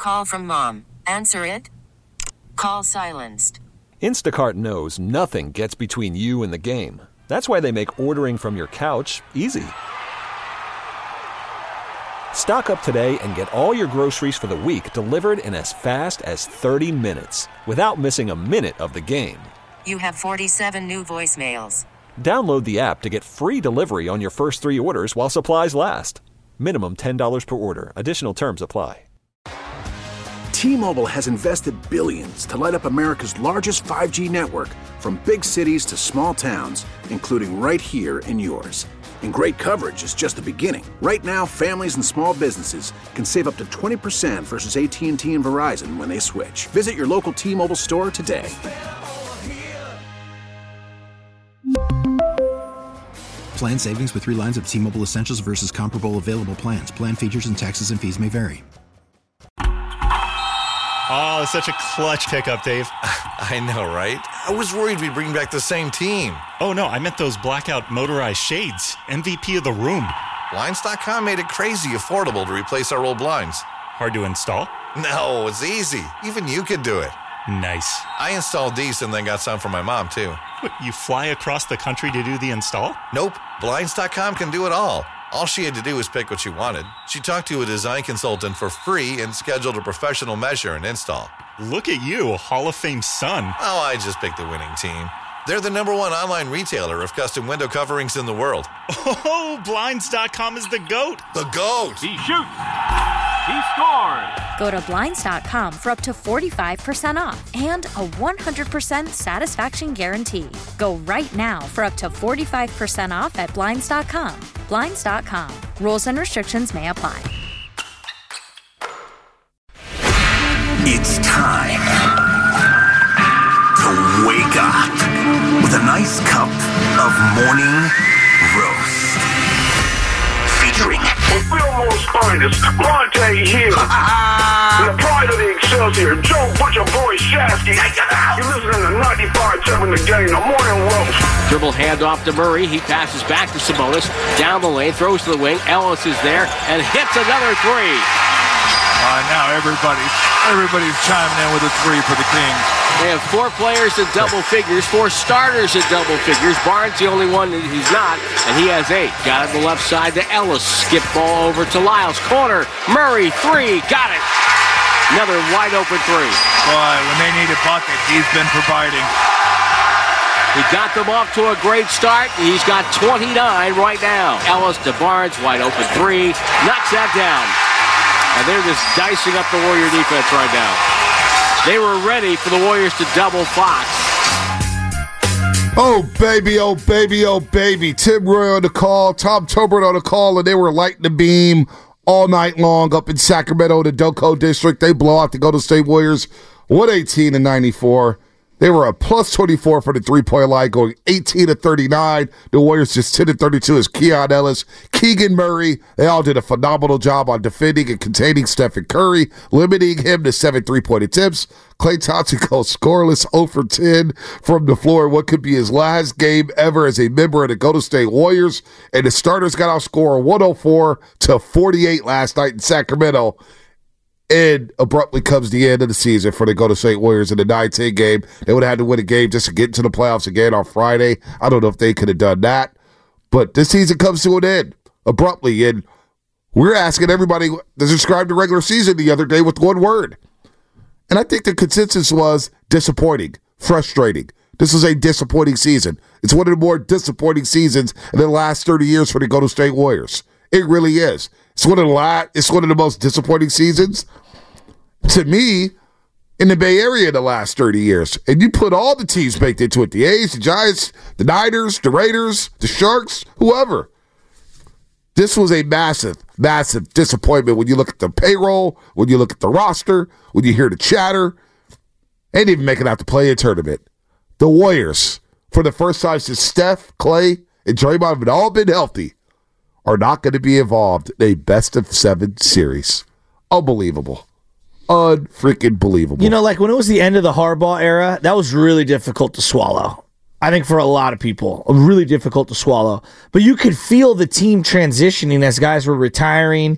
call from mom. Answer it. Call silenced. Instacart knows nothing gets between you and the game. That's why they make ordering from your couch easy. Stock up today and get all your groceries for the week delivered in as fast as 30 minutes without missing a minute of the game. You have 47 new voicemails. Download the app to get free delivery on your first 3 orders while supplies last. Minimum $10 per order. Additional terms apply. T-Mobile has invested billions to light up America's largest 5G network, from big cities to small towns, including right here in yours. And great coverage is just the beginning. Right now, families and small businesses can save up to 20% versus AT&T and Verizon when they switch. Visit your local T-Mobile store today. Plan savings with 3 lines of T-Mobile Essentials versus comparable available plans. Plan features and taxes and fees may vary. Oh, it's such a clutch pickup, Dave. I know, right? I was worried we'd bring back the same team. Oh, no, I meant those blackout motorized shades. MVP of the room. Blinds.com made it crazy affordable to replace our old blinds. Hard to install? No, it's easy. Even you could do it. Nice. I installed these and then got some for my mom, too. What, you fly across the country to do the install? Nope. Blinds.com can do it all. All she had to do was pick what she wanted. She talked to a design consultant for free and scheduled a professional measure and install. Look at you, a Hall of Fame son. Oh, I just picked the winning team. They're the #1 online retailer of custom window coverings in the world. Oh, Blinds.com is the GOAT. The GOAT! He shoots. He scores. Go to Blinds.com for up to 45% off and a 100% satisfaction guarantee. Go right now for up to 45% off at Blinds.com. Blinds.com. Rules and restrictions may apply. It's time to wake up with a nice cup of morning roast. Featuring Fillmore's finest, Monte Hill. And the pride of the Excelsior, Joe Butcher Boy Shasky. You're listening to 95.7 The Game, the morning roast. Dribble handoff to Murray. He passes back to Sabonis. Down the lane, throws to the wing. Ellis is there and hits another three. Now everybody's chiming in with a three for the Kings. They have 4 players in double figures, 4 starters in double figures. Barnes the only one that he's not, and he has 8. Got it on the left side to Ellis. Skip ball over to Lyles. Corner. Murray, 3. Got it. Another wide open 3. Boy, when they need a bucket, he's been providing. He got them off to a great start. He's got 29 right now. Ellis to Barnes, wide open 3. Knocks that down. And they're just dicing up the Warrior defense right now. They were ready for the Warriors to double Fox. Oh, baby, oh, baby, oh, baby. Tim Roy on the call, Tom Tobert on the call, and they were lighting the beam all night long up in Sacramento, the Delco District. They blow out the Golden State Warriors 118-94. They were a plus 24 for the three-point line, going 18-39. The Warriors just 10-32 as Keon Ellis, Keegan Murray. They all did a phenomenal job on defending and containing Stephen Curry, limiting him to 7 3-point attempts. Klay Thompson goes scoreless 0 for 10 from the floor. What could be his last game ever as a member of the Golden State Warriors. And the starters got outscored 104-48 last night in Sacramento. And abruptly comes the end of the season for the Golden State Warriors in the 9-10 game. They would have had to win a game just to get into the playoffs again on Friday. I don't know if they could have done that. But this season comes to an end abruptly. And we're asking everybody to describe the regular season the other day with one word. And I think the consensus was disappointing, frustrating. This was a disappointing season. It's one of the more disappointing seasons in the last 30 years for the Golden State Warriors. It really is. It's one of the most disappointing seasons to me in the Bay Area in the last 30 years. And you put all the teams baked into it, the A's, the Giants, the Niners, the Raiders, the Sharks, whoever. This was a massive, massive disappointment when you look at the payroll, when you look at the roster, when you hear the chatter. They didn't even make it out to play a tournament. The Warriors, for the first time since Steph, Klay, and Draymond have all been healthy, are not going to be involved in a best-of-7 series. Unbelievable. Unfreaking believable. You know, like when it was the end of the Harbaugh era, that was really difficult to swallow. I think for a lot of people, really difficult to swallow. But you could feel the team transitioning as guys were retiring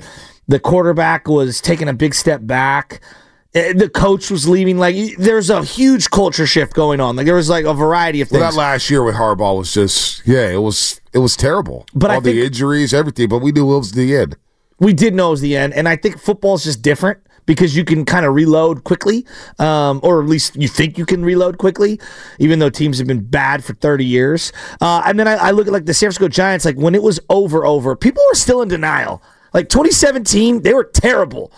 The quarterback was taking a big step back. The coach was leaving. Like, there's a huge culture shift going on. Like, there was like a variety of things. Well, that last year with Harbaugh was just, it was terrible. But all the injuries, everything. But we knew it was the end. We did know it was the end, and I think football is just different because you can kind of reload quickly, or at least you think you can reload quickly, even though teams have been bad for 30 years. And then I look at like the San Francisco Giants. Like, when it was over, people were still in denial. Like 2017, they were terrible.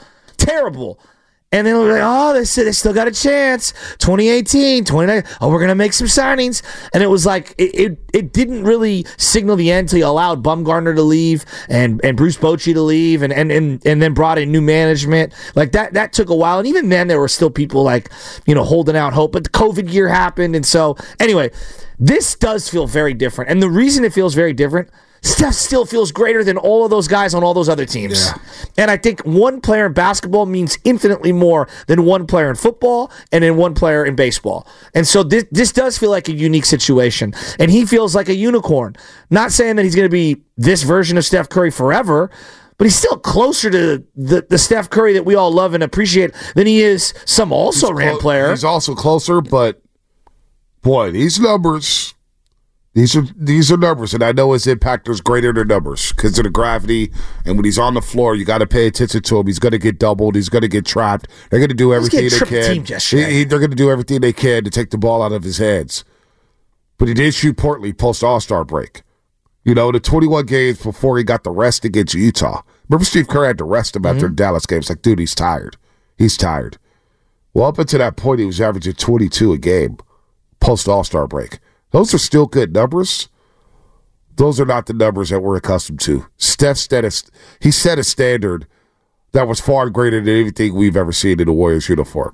And then we're like, oh, they still got a chance. 2018, 2019, we're going to make some signings. And it was like, it didn't really signal the end until you allowed Bumgarner to leave and Bruce Bochy to leave and then brought in new management. Like, that took a while. And even then, there were still people like, holding out hope. But the COVID year happened. And so, anyway, this does feel very different. And the reason it feels very different, Steph still feels greater than all of those guys on all those other teams. Yeah. And I think one player in basketball means infinitely more than one player in football and then one player in baseball. And so this does feel like a unique situation. And he feels like a unicorn. Not saying that he's going to be this version of Steph Curry forever, but he's still closer to the Steph Curry that we all love and appreciate than he is some also-ran player. He's also closer, but boy, these numbers... These are numbers, and I know his impact is greater than numbers because of the gravity. And when he's on the floor, you got to pay attention to him. He's going to get doubled. He's going to get trapped. They're going to do everything they can. They're going to do everything they can to take the ball out of his hands. But he did shoot poorly post All-Star break. The 21 games before he got the rest against Utah. Remember, Steve Kerr had to rest him after the Dallas game. It's like, dude, he's tired. He's tired. Well, up until that point, he was averaging 22 a game post All-Star break. Those are still good numbers. Those are not the numbers that we're accustomed to. Steph set a standard that was far greater than anything we've ever seen in the Warriors uniform.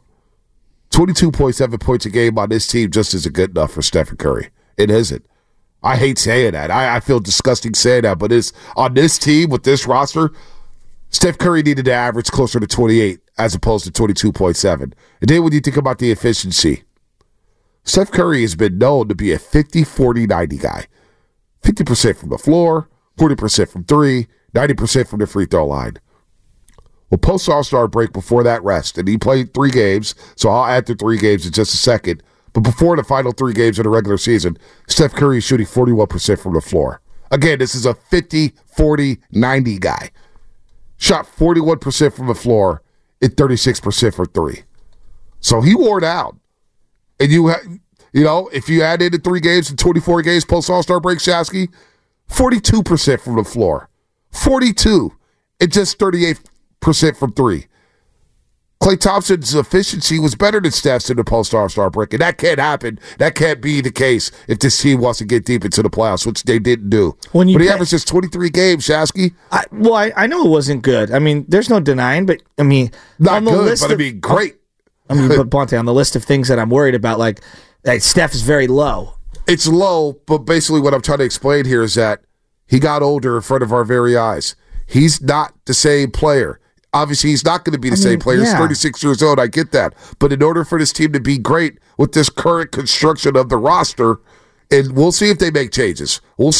22.7 points a game on this team just isn't good enough for Stephen Curry. It isn't. I hate saying that. I feel disgusting saying that, but it's on this team with this roster, Steph Curry needed to average closer to 28 as opposed to 22.7. And then when you think about the efficiency, Steph Curry has been known to be a 50-40-90 guy. 50% from the floor, 40% from three, 90% from the free throw line. Well, post All-Star break before that rest, and he played 3 games, so I'll add the 3 games in just a second. But before the final 3 games of the regular season, Steph Curry is shooting 41% from the floor. Again, this is a 50-40-90 guy. Shot 41% from the floor and 36% for 3. So he wore down. And if you add in the 3 games and 24 games post All-Star break, Shasky, 42% from the floor. 42 and just 38% from 3. Klay Thompson's efficiency was better than Steph's in the post All-Star break, and that can't happen. That can't be the case if this team wants to get deep into the playoffs, which they didn't do. But he averages 23 games, Shasky. I know it wasn't good. I mean, there's no denying, but I mean, not good, but great. But Bonte, on the list of things that I'm worried about, like Steph is very low. It's low, but basically what I'm trying to explain here is that he got older in front of our very eyes. He's not the same player. Obviously, he's not going to be the same player. He's 36 years old. I get that. But in order for this team to be great with this current construction of the roster, and we'll see if they make changes.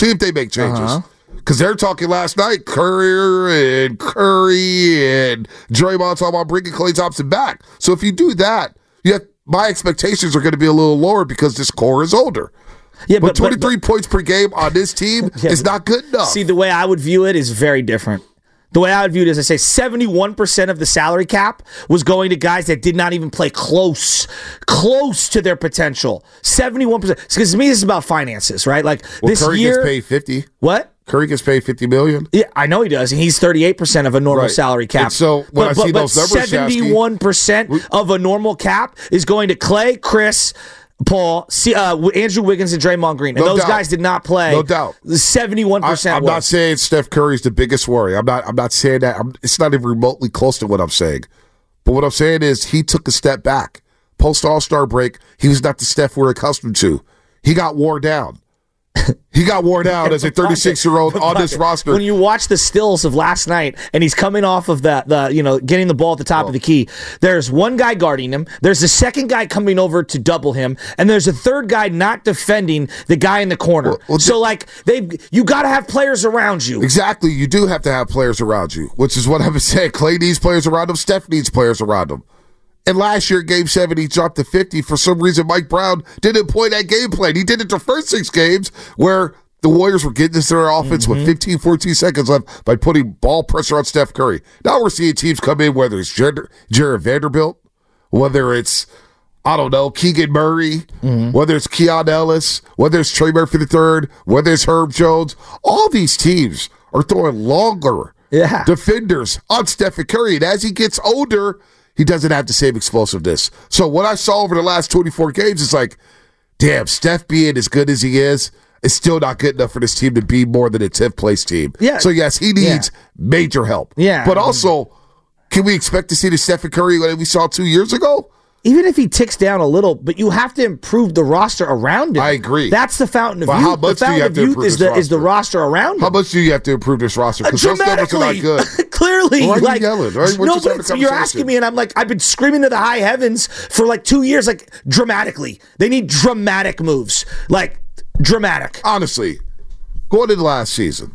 Because they're talking last night, Curry and Draymond talking about bringing Klay Thompson back. So if you do that, my expectations are going to be a little lower because this core is older. Yeah, but 23 points per game on this team is not good enough. See, the way I would view it is very different. The way I would view it is, I say 71% of the salary cap was going to guys that did not even play close to their potential. 71%. Because to me, this is about finances, right? Like this Curry year, gets paid 50. What? Curry gets paid $50 million. Yeah, I know he does, and he's 38% of a normal salary cap. And so when I see those numbers, 71% of a normal cap is going to Klay, Chris, Paul, Andrew Wiggins, and Draymond Green. And those guys did not play. No doubt. 71%. I'm not saying Steph Curry's the biggest worry. I'm not saying that. It's not even remotely close to what I'm saying. But what I'm saying is he took a step back. Post All-Star break, he was not the Steph we're accustomed to. He got worn down. He got worn out as a 36-year-old on this roster. When you watch the stills of last night, and he's coming off of getting the ball at the top of the key, there's one guy guarding him, there's a second guy coming over to double him, and there's a third guy not defending the guy in the corner. You got to have players around you. Exactly. You do have to have players around you, which is what I've been saying. Clay needs players around him. Steph needs players around him. And last year, Game 7, he dropped to 50. For some reason, Mike Brown didn't play that game plan. He did it the first 6 games where the Warriors were getting into their offense with 15, 14 seconds left by putting ball pressure on Steph Curry. Now we're seeing teams come in, whether it's Jared Vanderbilt, whether it's, Keegan Murray, whether it's Keon Ellis, whether it's Trey Murphy III, whether it's Herb Jones. All these teams are throwing longer defenders on Stephen Curry. And as he gets older, he doesn't have the same explosiveness. So what I saw over the last 24 games is like, damn, Steph being as good as he is still not good enough for this team to be more than a 10th place team. Yeah. So yes, he needs major help. Yeah. But also, can we expect to see the Stephen Curry that we saw 2 years ago? Even if he ticks down a little, but you have to improve the roster around him. I agree. That's the fountain of but youth. How much the fountain do you have of youth is the roster around him. How much do you have to improve this roster? Because those numbers are not good. Clearly. Why are you yelling? Right? No, but you're asking me, and I'm like, I've been screaming to the high heavens for like 2 years, like dramatically. They need dramatic moves. Like, dramatic. Honestly, going into last season.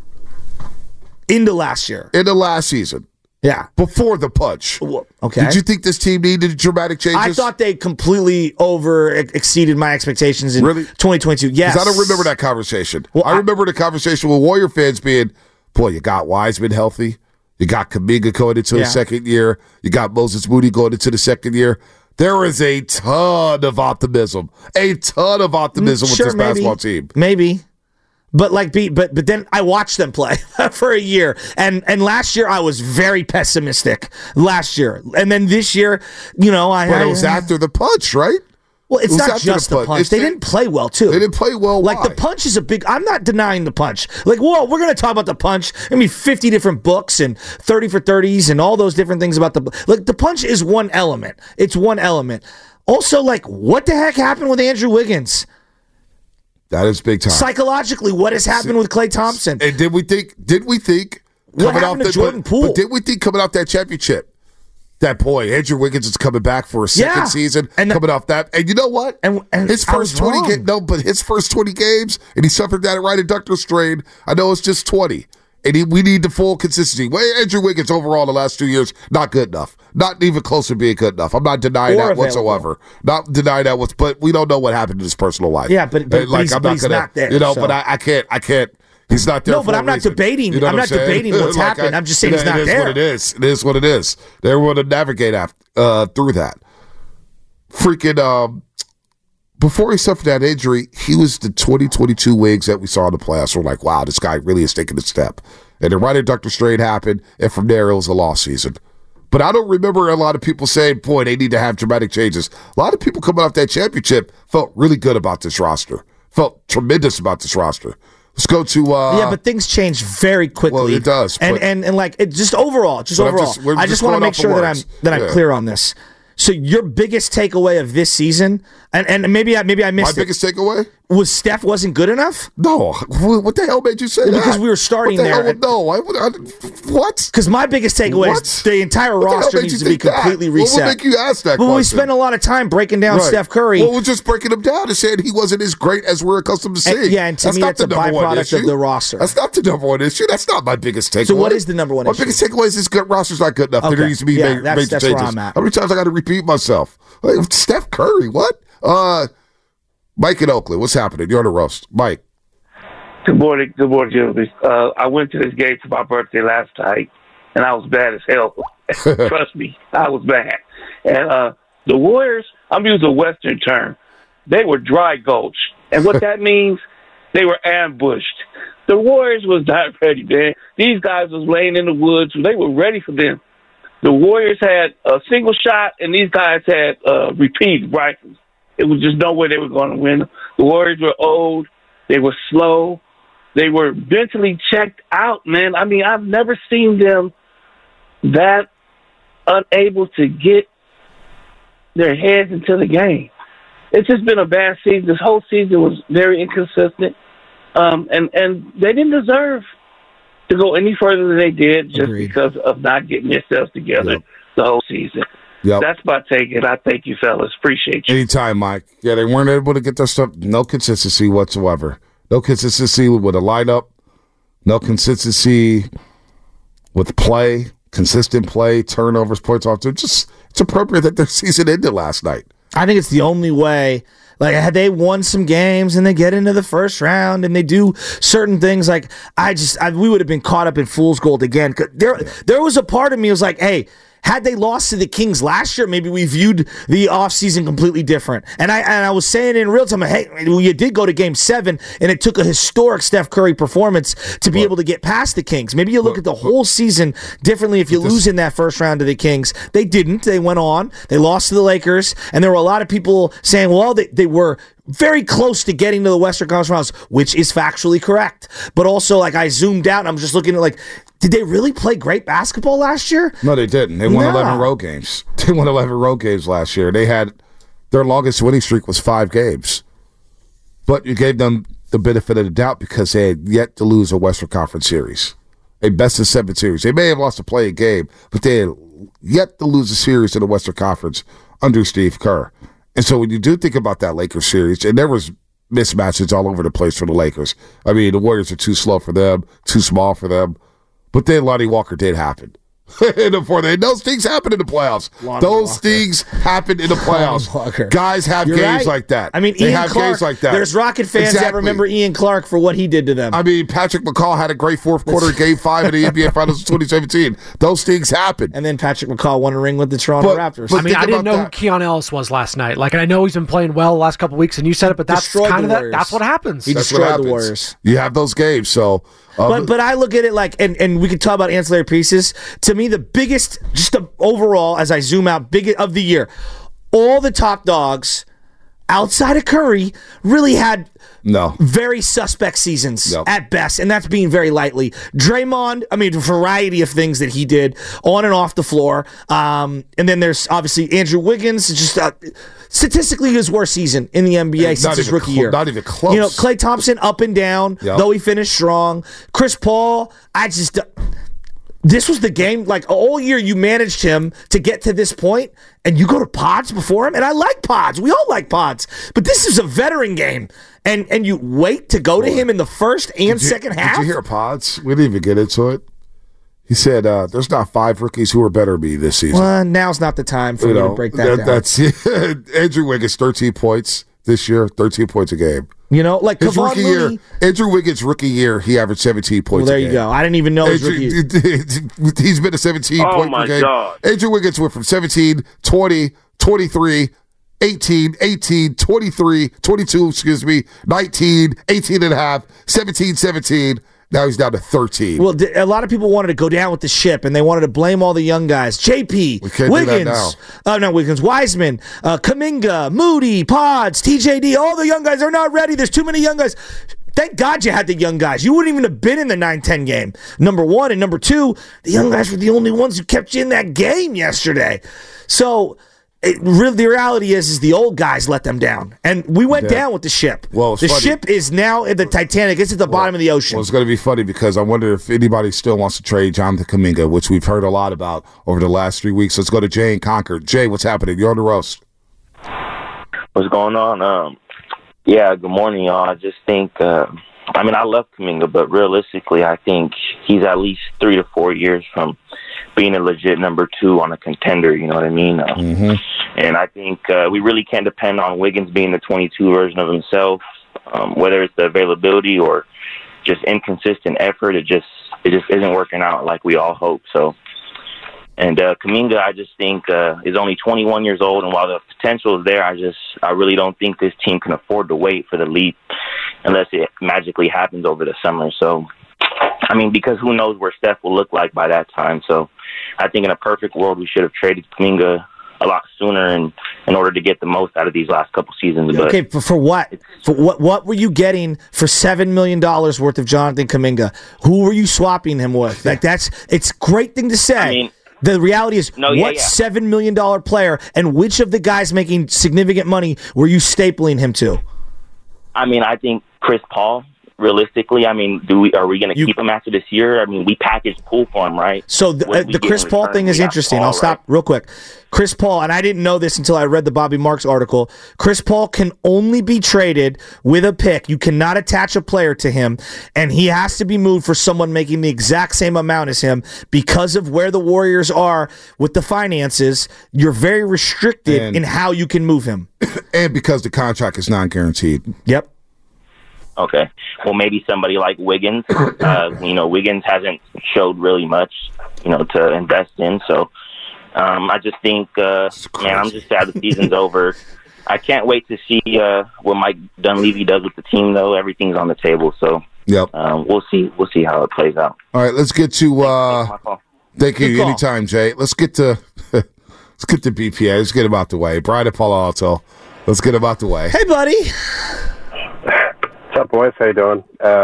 Into last year. Into last season. Yeah. Before the punch. Okay. Did you think this team needed dramatic changes? I thought they completely exceeded my expectations in 2022. Yes. Because I don't remember that conversation. Well, I remember the conversation with Warrior fans being, boy, you got Wiseman healthy. You got Kuminga going into the second year. You got Moses Moody going into the second year. There is a ton of optimism. with this basketball team. Maybe. But but then I watched them play for a year, and last year I was very pessimistic. Last year, and then this year, But it was after the punch, right? Well, it's not just the punch. They didn't play well too. They didn't play well. Like the punch is a big. I'm not denying the punch. Like, whoa, we're going to talk about the punch. 50 different books and 30 for 30s and all those different things about the punch is one element. It's one element. Also, like, what the heck happened with Andrew Wiggins? That is big time. Psychologically, what has happened with Klay Thompson? And did we think what happened to Jordan Poole? But did we think coming off that championship, that boy, Andrew Wiggins is coming back for a second season, and coming off that. And you know what? And his first 20 games, his first 20 games, and he suffered that right adductor strain. I know it's just 20. And we need the full consistency. Well, Andrew Wiggins overall the last 2 years, not good enough. Not even close to being good enough. I'm not denying that whatsoever. Not denying that but we don't know what happened in his personal life. Yeah, but he's not there. But I can't. He's not there. No, but I'm not debating. I'm not debating what's happened. I'm just saying he's not there. It is what it is. They're able to navigate through that. Freaking before he suffered that injury, he was the 2022 Wiggs that we saw in the playoffs. We're like, wow, this guy really is taking a step. And the right adductor strain happened, and from there it was a lost season. But I don't remember a lot of people saying, boy, they need to have dramatic changes. A lot of people coming off that championship felt really good about this roster. Felt tremendous about this roster. Let's go to but things change very quickly. Well, it does. And like it just overall. I just want to make sure that I'm clear on this. So your biggest takeaway of this season, and maybe I missed it. My biggest takeaway? Was Steph wasn't good enough? No. What the hell made you say that? Because we were starting there. No. What? Because my biggest takeaway is the entire roster needs to be completely reset. What would make you ask that question? We spent a lot of time breaking down Steph Curry. Well, we're just breaking him down and saying he wasn't as great as we're accustomed to seeing. And to me, that's a byproduct of the roster. That's not the number one issue. That's not my biggest takeaway. So what is the number one issue? My biggest takeaway is this roster's not good enough. Okay. There needs to be major changes. That's where I'm at. How many times I got to repeat myself? Like, Steph Curry, what? Mike in Oakland, what's happening? You're on the roast. Mike. Good morning, gentlemen. I went to this game for my birthday last night, and I was bad as hell. Trust me, I was bad. And the Warriors, I'm using a Western term, they were dry gulched. And what that means, they were ambushed. The Warriors was not ready, man. These guys was laying in the woods. They were ready for them. The Warriors had a single shot, and these guys had repeat rifles. It was just no way they were going to win. The Warriors were old. They were slow. They were mentally checked out, man. I mean, I've never seen them that unable to get their heads into the game. It's just been a bad season. This whole season was very inconsistent. And they didn't deserve to go any further than they did just Agreed. because of not getting themselves together the whole season. Yep. That's my take, and I thank you, fellas. Appreciate you. Anytime, Mike. Yeah, they weren't able to get their stuff. No consistency whatsoever. No consistency with a lineup. No consistency with play. Consistent play. Turnovers, points off. It's appropriate that their season ended last night. I think it's the only way. Like, had they won some games and they get into the first round and they do certain things, like we would have been caught up in fool's gold again. There was a part of me that was like, hey, had they lost to the Kings last year, maybe we viewed the offseason completely different. And I was saying in real time, hey, you did go to Game 7, and it took a historic Steph Curry performance to be able to get past the Kings. Maybe you look at the whole season differently if you lose in that first round to the Kings. They didn't. They went on. They lost to the Lakers, and there were a lot of people saying, well, they were very close to getting to the Western Conference Finals, which is factually correct. But also, like, I zoomed out, and I'm just looking at, like, did they really play great basketball last year? No, they didn't. They won 11 road games. They won 11 road games last year. They had their longest winning streak was 5 games. But you gave them the benefit of the doubt because they had yet to lose a Western Conference series, a best-of-7 series. They may have lost a playing game, but they had yet to lose a series in the Western Conference under Steve Kerr. And so when you do think about that Lakers series, and there was mismatches all over the place for the Lakers. I mean, the Warriors are too slow for them, too small for them. But then Lonnie Walker did happen. Those things happen in the playoffs. Those things happen in the playoffs. Guys have games like that. I mean, they Ian have Clark, games like that. There's Rocket fans that remember Ian Clark for what he did to them. I mean, Patrick McCall had a great fourth quarter Game 5 in the NBA Finals of 2017. Those things happen. And then Patrick McCall won a ring with the Toronto Raptors. I mean, I didn't know who Keon Ellis was last night. Like, and I know he's been playing well the last couple of weeks, and you said it, but that's kind of that's what happens. He destroyed the Warriors. You have those games, so... But I look at it like, and we could talk about ancillary pieces. To me, the biggest, just the overall, as I zoom out, big of the year, all the top dogs outside of Curry really had very suspect seasons at best, and that's being very lightly. Draymond, I mean, a variety of things that he did on and off the floor. And then there's obviously Andrew Wiggins, just statistically his worst season in the NBA since his rookie year. Not even close. You know, Klay Thompson up and down, though he finished strong. Chris Paul, this was the game, like all year you managed him to get to this point, and you go to pods before him, and I like pods. We all like pods. But this is a veteran game, and you wait to go to him in the first and second half? Did you hear pods? We didn't even get into it. He said, there's not 5 rookies who are better than me this season. Well, now's not the time for me to break that down. That's Andrew Wiggins, 13 points this year, 13 points a game. You know, like his Kevon rookie Looney, year, Andrew Wiggins' rookie year, he averaged 17 points well, there a game. you go. I didn't even know his rookie year. He's been a 17-point per game. God. Andrew Wiggins went from 17, 20, 23, 18, 18, 23, 22, 19, 18 and a half, 17, 17. Now he's down to 13. Well, a lot of people wanted to go down with the ship, and they wanted to blame all the young guys. JP, Wiggins, not Wiggins, Wiseman, Kuminga, Moody, Pods, TJD, all the young guys are not ready. There's too many young guys. Thank God you had the young guys. You wouldn't even have been in the 9-10 game. Number one. And number two, the young guys were the only ones who kept you in that game yesterday. So... the reality is the old guys let them down, and we went down with the ship. Well, the funny. Ship is now in the Titanic. It's at the bottom of the ocean. Well, it's going to be funny because I wonder if anybody still wants to trade Jonathan Kuminga, which we've heard a lot about over the last 3 weeks. Let's go to Jay in Concord. Jay, what's happening? You're on the roast. What's going on? Good morning, y'all. I just think, I love Kuminga, but realistically, I think he's at least 3 to 4 years from being a legit number 2 on a contender, you know what I mean? And I think we really can't depend on Wiggins being the 22 version of himself, whether it's the availability or just inconsistent effort. It just isn't working out like we all hope. So, and Kuminga, I just think is only 21 years old, and while the potential is there, I really don't think this team can afford to wait for the leap unless it magically happens over the summer. So, because who knows where Steph will look like by that time. So I think in a perfect world, we should have traded Kuminga a lot sooner in order to get the most out of these last couple seasons. But okay, for what? For what were you getting for $7 million worth of Jonathan Kuminga? Who were you swapping him with? Like it's a great thing to say. The reality is, $7 million player, and which of the guys making significant money were you stapling him to? I think Chris Paul realistically, I mean, are we going to keep him after this year? I mean, we packaged Poole for him, right? So the Chris Paul thing is interesting. I'll stop real quick. Chris Paul, and I didn't know this until I read the Bobby Marks article. Chris Paul can only be traded with a pick. You cannot attach a player to him, and he has to be moved for someone making the exact same amount as him because of where the Warriors are with the finances. You're very restricted in how you can move him. And because the contract is non-guaranteed. Yep. Okay. Well, maybe somebody like Wiggins. Wiggins hasn't showed really much, to invest in. So I just think, I'm just sad the season's over. I can't wait to see what Mike Dunleavy does with the team, though. Everything's on the table. So we'll see. We'll see how it plays out. All right, let's get to. Thank you. Anytime, Jay. Let's get to BPA. Let's get him out the way. Brian at Palo Alto. Let's get him out the way. Hey, buddy. What's up, boys? How you doing?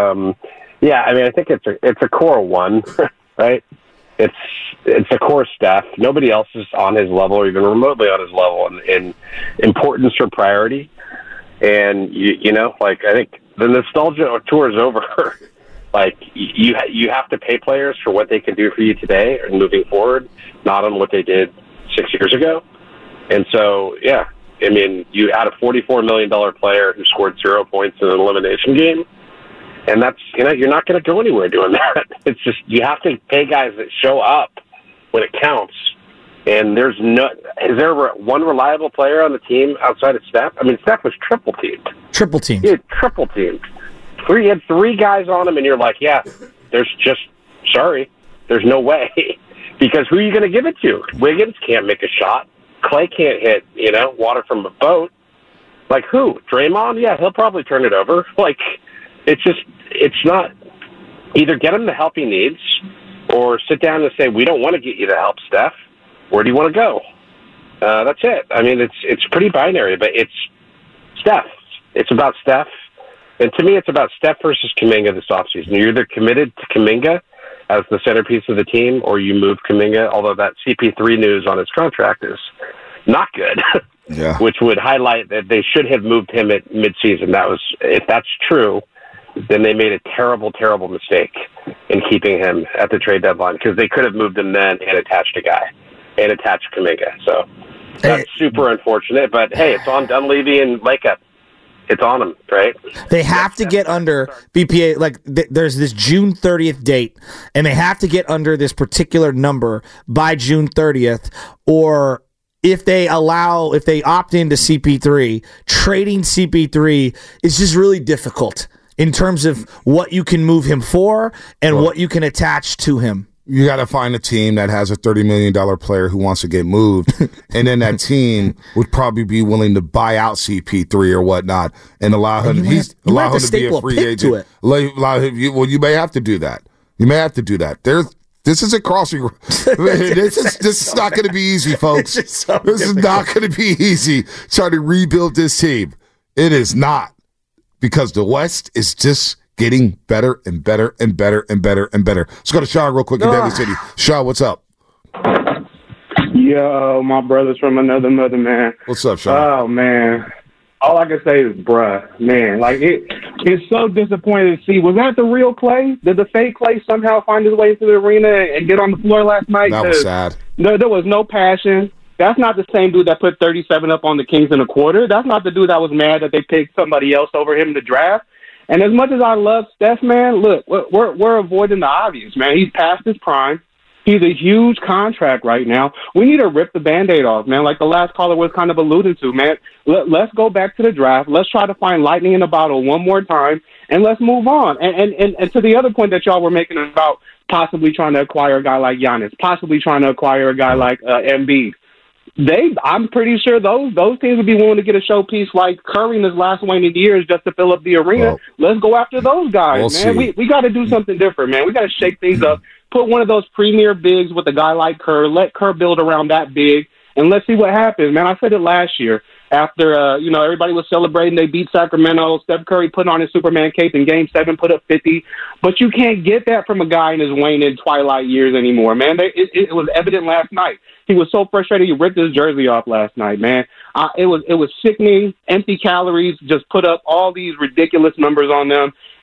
I think it's a core one, right? It's a core Steph. Nobody else is on his level or even remotely on his level in importance or priority. And I think the nostalgia tour is over. Like you have to pay players for what they can do for you today and moving forward, not on what they did 6 years ago. And so, you had a $44 million player who scored 0 points in an elimination game, and that's you're not going to go anywhere doing that. It's just you have to pay guys that show up when it counts. And is there one reliable player on the team outside of Steph? I mean, Steph was triple teamed. He had triple teamed. He had 3 guys on him, and you're like, there's no way. Because who are you going to give it to? Wiggins can't make a shot. Clay can't hit, water from a boat. Like who? Draymond? Yeah, he'll probably turn it over. Like, it's not. Either get him the help he needs, or sit down and say, we don't want to get you the help, Steph. Where do you want to go? That's it. I mean, it's pretty binary, but it's Steph. It's about Steph. And to me, it's about Steph versus Kuminga this offseason. You're either committed to Kuminga as the centerpiece of the team, or you move Kuminga, although that CP3 news on his contract is not good, which would highlight that they should have moved him at midseason. If that's true, then they made a terrible, terrible mistake in keeping him at the trade deadline, because they could have moved him then and attached a guy and attached Kuminga. So that's super unfortunate, but hey, it's on Dunleavy and Lakeup. It's on them, right? They have to get under BPA. There's this June 30th date, and they have to get under this particular number by June 30th, or if they opt into CP3, trading CP3 is just really difficult in terms of what you can move him for and what you can attach to him. You got to find a team that has a $30 million player who wants to get moved, and then that team would probably be willing to buy out CP3 or whatnot and allow him to be a free agent. You may have to do that. This isn't crossing. This is not going to be easy, folks. This is not going to be easy trying to rebuild this team. It is not, because the West is just getting better and better and better and better and better. Let's go to Sean real quick in Daly City. Sean, what's up? Yo, my brother's from another mother, man. What's up, Sean? Oh, man. All I can say is, bruh, man. Like, it's so disappointing to see. Was that the real Clay? Did the fake Clay somehow find his way into the arena and get on the floor last night? That was sad. No, there was no passion. That's not the same dude that put 37 up on the Kings in a quarter. That's not the dude that was mad that they picked somebody else over him in the draft. And as much as I love Steph, man, look, we're avoiding the obvious, man. He's past his prime. He's a huge contract right now. We need to rip the Band-Aid off, man, like the last caller was kind of alluding to, man. Let's go back to the draft. Let's try to find lightning in a bottle one more time, and let's move on. And to the other point that y'all were making about possibly trying to acquire a guy like Giannis, possibly trying to acquire a guy like Embiid, I'm pretty sure those teams would be willing to get a showpiece like Curry in his last waning years just to fill up the arena. Let's go after those guys, man. We got to do something different, man. We got to shake things up. Put one of those premier bigs with a guy like Kerr. Let Kerr build around that big, and let's see what happens, man. I said it last year after everybody was celebrating. They beat Sacramento. Steph Curry put on his Superman cape in Game 7, put up 50. But you can't get that from a guy in his waning twilight years anymore, man. It was evident last night. He was so frustrated he ripped his jersey off last night, man. It was sickening, empty calories, just put up all these ridiculous numbers on them.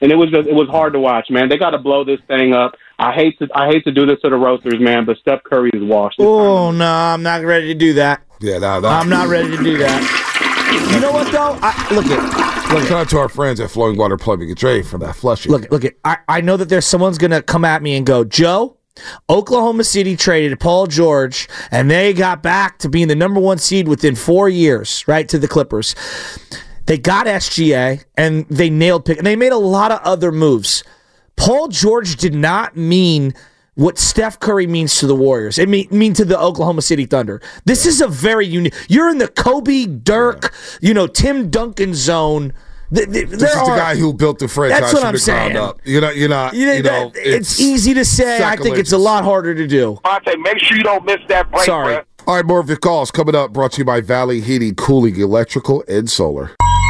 and it was hard to watch, man. They got to blow this thing up. I hate to do this to the roasters, man, but Steph Curry is washed. Oh no, I'm not ready to do that. Yeah, I'm not ready to do that. You know what though? Shout out to our friends at Flowing Water Plumbing and Trade for that flushing. Look. I know that there's someone's gonna come at me and go, Joe, Oklahoma City traded Paul George, and they got back to being the number 1 seed within 4 years, right, to the Clippers. They got SGA, and they nailed pick, and they made a lot of other moves. Paul George did not mean what Steph Curry means to the Warriors. It mean to the Oklahoma City Thunder. This is a very unique. You're in the Kobe, Dirk, Tim Duncan zone. This is the guy who built the franchise. That's what from I'm the saying. ground up. You're not. It's easy to say. I think it's a lot harder to do. Monte, make sure you don't miss that break. Sorry. Bro. All right, more of your calls coming up. Brought to you by Valley Heating, Cooling, Electrical, and Solar.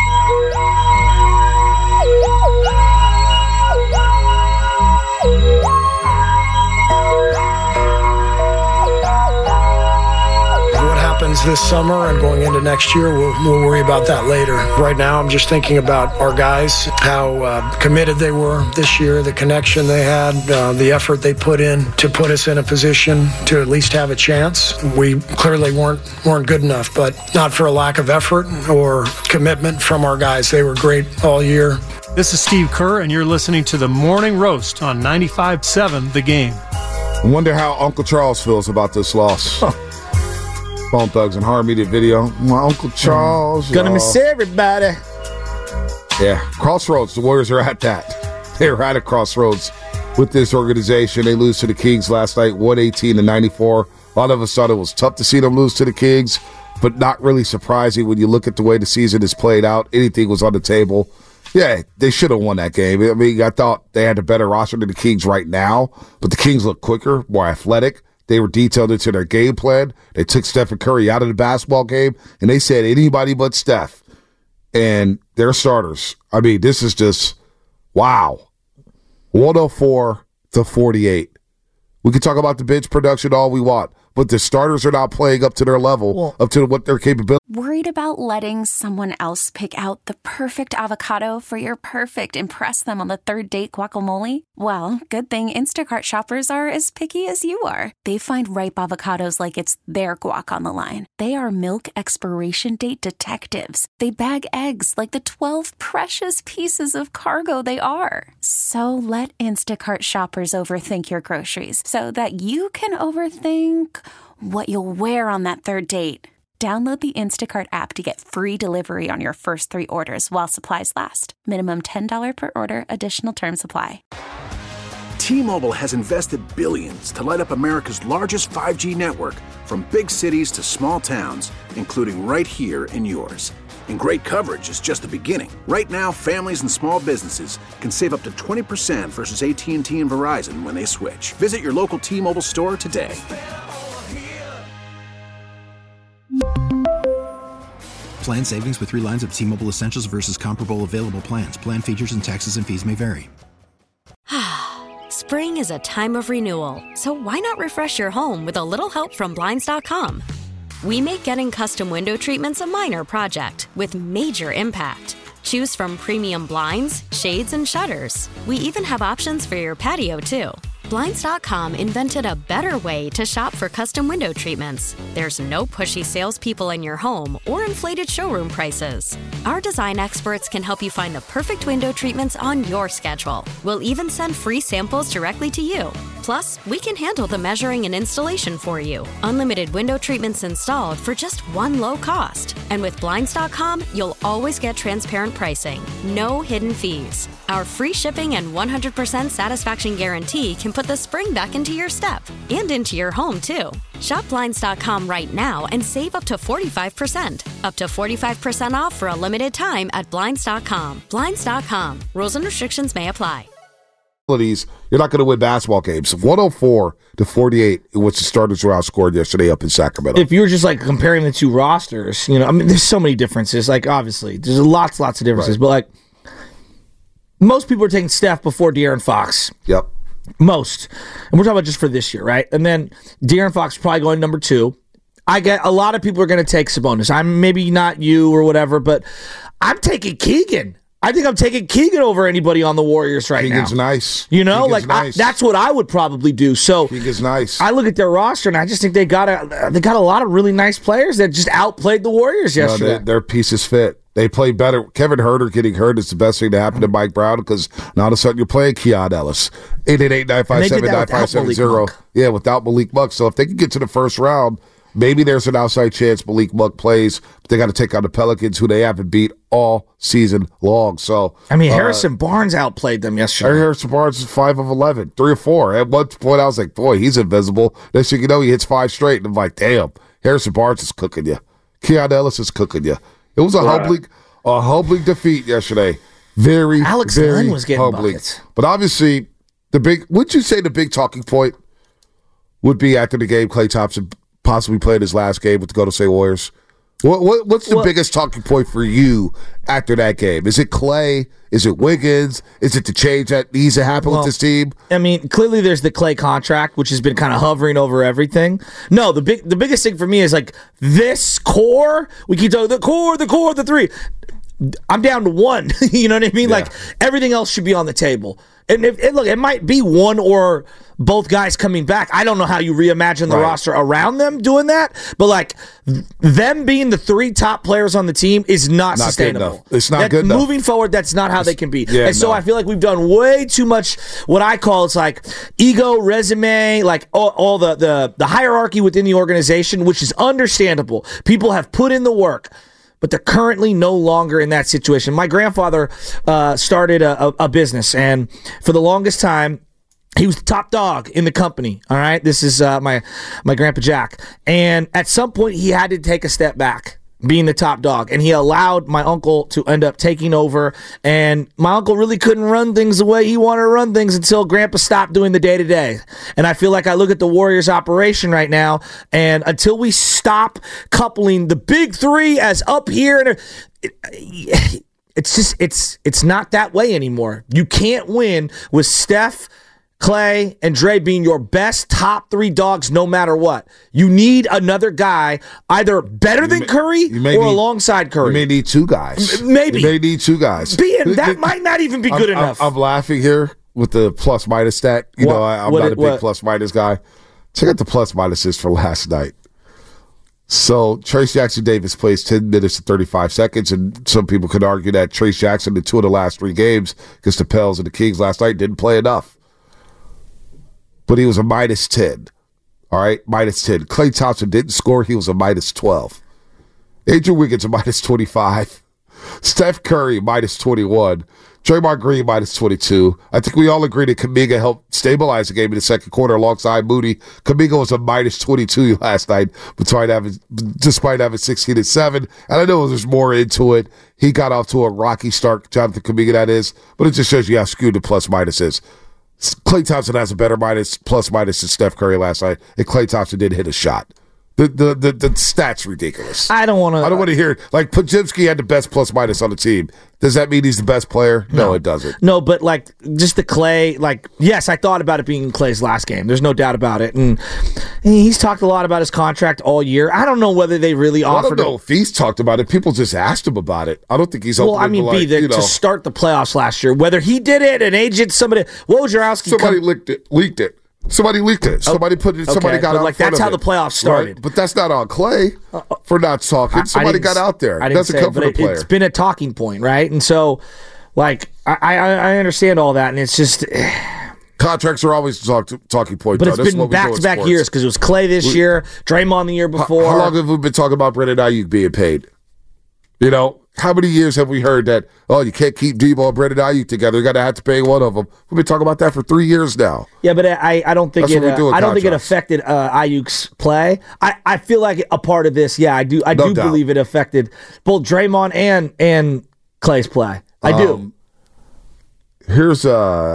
This summer and going into next year, we'll worry about that later. Right now, I'm just thinking about our guys, how committed they were this year, the connection they had, the effort they put in to put us in a position to at least have a chance. We clearly weren't good enough, but not for a lack of effort or commitment from our guys. They were great all year. This is Steve Kerr, and you're listening to the Morning Roast on 95.7 The Game. I wonder how Uncle Charles feels about this loss. Bone Thugs and Harmony, the video. My Uncle Charles. Gonna miss everybody. Yeah, crossroads. The Warriors are at that. They're at a crossroads with this organization. They lose to the Kings last night, 118-94. A lot of us thought it was tough to see them lose to the Kings, but not really surprising when you look at the way the season has played out. Anything was on the table. Yeah, they should have won that game. I mean, I thought they had a better roster than the Kings right now, but the Kings look quicker, more athletic. They were detailed into their game plan. They took Stephen Curry out of the basketball game, and they said anybody but Steph. And their starters. I mean, this is just, wow. 104-48. We can talk about the bench production all we want, but the starters are not playing up to their level, up to what their capability. Worried about letting someone else pick out the perfect avocado for your perfect impress them on the third date guacamole? Well, good thing Instacart shoppers are as picky as you are. They find ripe avocados like it's their guac on the line. They are milk expiration date detectives. They bag eggs like the 12 precious pieces of cargo they are. So let Instacart shoppers overthink your groceries so that you can overthink what you'll wear on that third date. Download the Instacart app to get free delivery on your first 3 orders while supplies last. Minimum $10 per order. Additional terms apply. T-Mobile has invested billions to light up America's largest 5G network, from big cities to small towns, including right here in yours. And great coverage is just the beginning. Right now, families and small businesses can save up to 20% versus AT&T and Verizon when they switch. Visit your local T-Mobile store today. Plan savings with 3 lines of T-Mobile Essentials versus comparable available plans. Plan features and taxes and fees may vary. Spring is a time of renewal, so why not refresh your home with a little help from Blinds.com? We make getting custom window treatments a minor project with major impact. Choose from premium blinds, shades, and shutters. We even have options for your patio, too. Blinds.com invented a better way to shop for custom window treatments. There's no pushy salespeople in your home or inflated showroom prices. Our design experts can help you find the perfect window treatments on your schedule. We'll even send free samples directly to you. Plus, we can handle the measuring and installation for you. Unlimited window treatments installed for just one low cost. And with Blinds.com, you'll always get transparent pricing. No hidden fees. Our free shipping and 100% satisfaction guarantee can put the spring back into your step and into your home, too. Shop Blinds.com right now and save up to 45%. Up to 45% off for a limited time at Blinds.com. Blinds.com. Rules and restrictions may apply. You're not going to win basketball games. 104-48, which the starters were outscored yesterday up in Sacramento. If you were just like comparing the two rosters, I mean, there's so many differences. Like, obviously, there's lots of differences. Right. But like, most people are taking Steph before De'Aaron Fox. Yep. Most. And we're talking about just for this year, right? And then De'Aaron Fox is probably going number 2. I get a lot of people are going to take Sabonis. I'm maybe not you or whatever, but I'm taking Keegan. I think I'm taking Keegan over anybody on the Warriors right Keegan's now. Nice. You know, Keegan's nice. That's what I would probably do. So Keegan's nice. I look at their roster, and I just think they got a lot of really nice players that just outplayed the Warriors yesterday. Their pieces fit. They play better. Kevin Huerter getting hurt is the best thing to happen to Mike Brown because now all of a sudden you're playing Keon Ellis. 888-957-9570. Yeah, without Malik Monk. So if they can get to the first round, maybe there's an outside chance Malik Monk plays, but they got to take on the Pelicans, who they haven't beat all season long. So Harrison Barnes outplayed them yesterday. Harrison Barnes is 5 of 11, 3 of 4. At one point, I was like, boy, he's invisible. Next thing you know, he hits 5 straight, and I'm like, damn, Harrison Barnes is cooking you. Keon Ellis is cooking you. It was a humbling defeat yesterday. Alex very Len was getting humbling. buckets. But obviously, would you say the big talking point would be after the game, Klay Thompson possibly played his last game with the Golden State Warriors? What's the biggest talking point for you after that game? Is it Klay? Is it Wiggins? Is it the change that needs to happen with this team? I mean, clearly there's the Klay contract, which has been kind of hovering over everything. No, the biggest thing for me is like this core. We keep talking the core, the three. I'm down to 1. You know what I mean? Yeah. Like everything else should be on the table. And look, it might be one or both guys coming back. I don't know how you reimagine the roster around them doing that, but like them being the 3 top players on the team is not sustainable. It's not good enough. Moving forward, that's not how they can be. Yeah, and so I feel like we've done way too much. What I call it's like ego, resume, like all the hierarchy within the organization, which is understandable. People have put in the work, but they're currently no longer in that situation. My grandfather started a business, and for the longest time, he was the top dog in the company. All right, this is my grandpa Jack, and at some point, he had to take a step back, being the top dog, and he allowed my uncle to end up taking over. And my uncle really couldn't run things the way he wanted to run things until Grandpa stopped doing the day-to-day. And I feel like I look at the Warriors operation right now, and until we stop coupling the big 3 as up here, and it's not that way anymore. You can't win with Steph, Klay, and Dre being your best top 3 dogs no matter what. You need another guy either better than Curry or alongside Curry. You may need 2 guys. Maybe. You may need 2 guys. That might not even be good enough. I'm laughing here with the plus-minus stat. I'm not a big plus-minus guy. Check out the plus-minuses for last night. So Trace Jackson-Davis plays 10 minutes and 35 seconds, and some people could argue that Trace Jackson in 2 of the last 3 games against the Pels and the Kings last night didn't play enough. But he was a minus 10. All right, minus 10. Klay Thompson didn't score. He was a minus 12. Andrew Wiggins a minus 25. Steph Curry minus 21. Draymond Green minus 22. I think we all agree that Kuminga helped stabilize the game in the second quarter alongside Moody. Kuminga was a minus 22 last night despite having 16 and 7. And I know there's more into it. He got off to a rocky start, Jonathan Kuminga, that is. But it just shows you how skewed the plus minus is. Klay Thompson has a better plus minus than Steph Curry last night, and Klay Thompson didn't hit a shot. The stats ridiculous. I don't want to hear like Podziemski had the best plus minus on the team. Does that mean he's the best player? No, it doesn't. No, but like just the Klay, like yes, I thought about it being Klay's last game. There's no doubt about it, and he's talked a lot about his contract all year. I don't know whether they really offered. I don't know if he's talked about it. People just asked him about it. I don't think he's. Well, I mean, to start the playoffs last year, whether he did it, an agent, somebody, Wojciechowski, somebody leaked it. Somebody leaked it. Somebody put it. Somebody got out. Like that's how the playoffs started. Right? But that's not on Klay for not talking. Somebody got out there. I doesn't come from the player. It's been a talking point, right? And so, like, I understand all that, and it's just contracts are always a talking point. But it's been back-to-back years because it was Klay this year, Draymond the year before. How long have we been talking about Brandon Ayuk being paid? You know, how many years have we heard that? Oh, you can't keep Debo and Brandon Ayuk together. You got to have to pay one of them. We've been talking about that for 3 years now. Yeah, but I don't think it affected Ayuk's play. I feel like a part of this. Yeah, I do believe it affected both Draymond and Klay's play. I do. Here's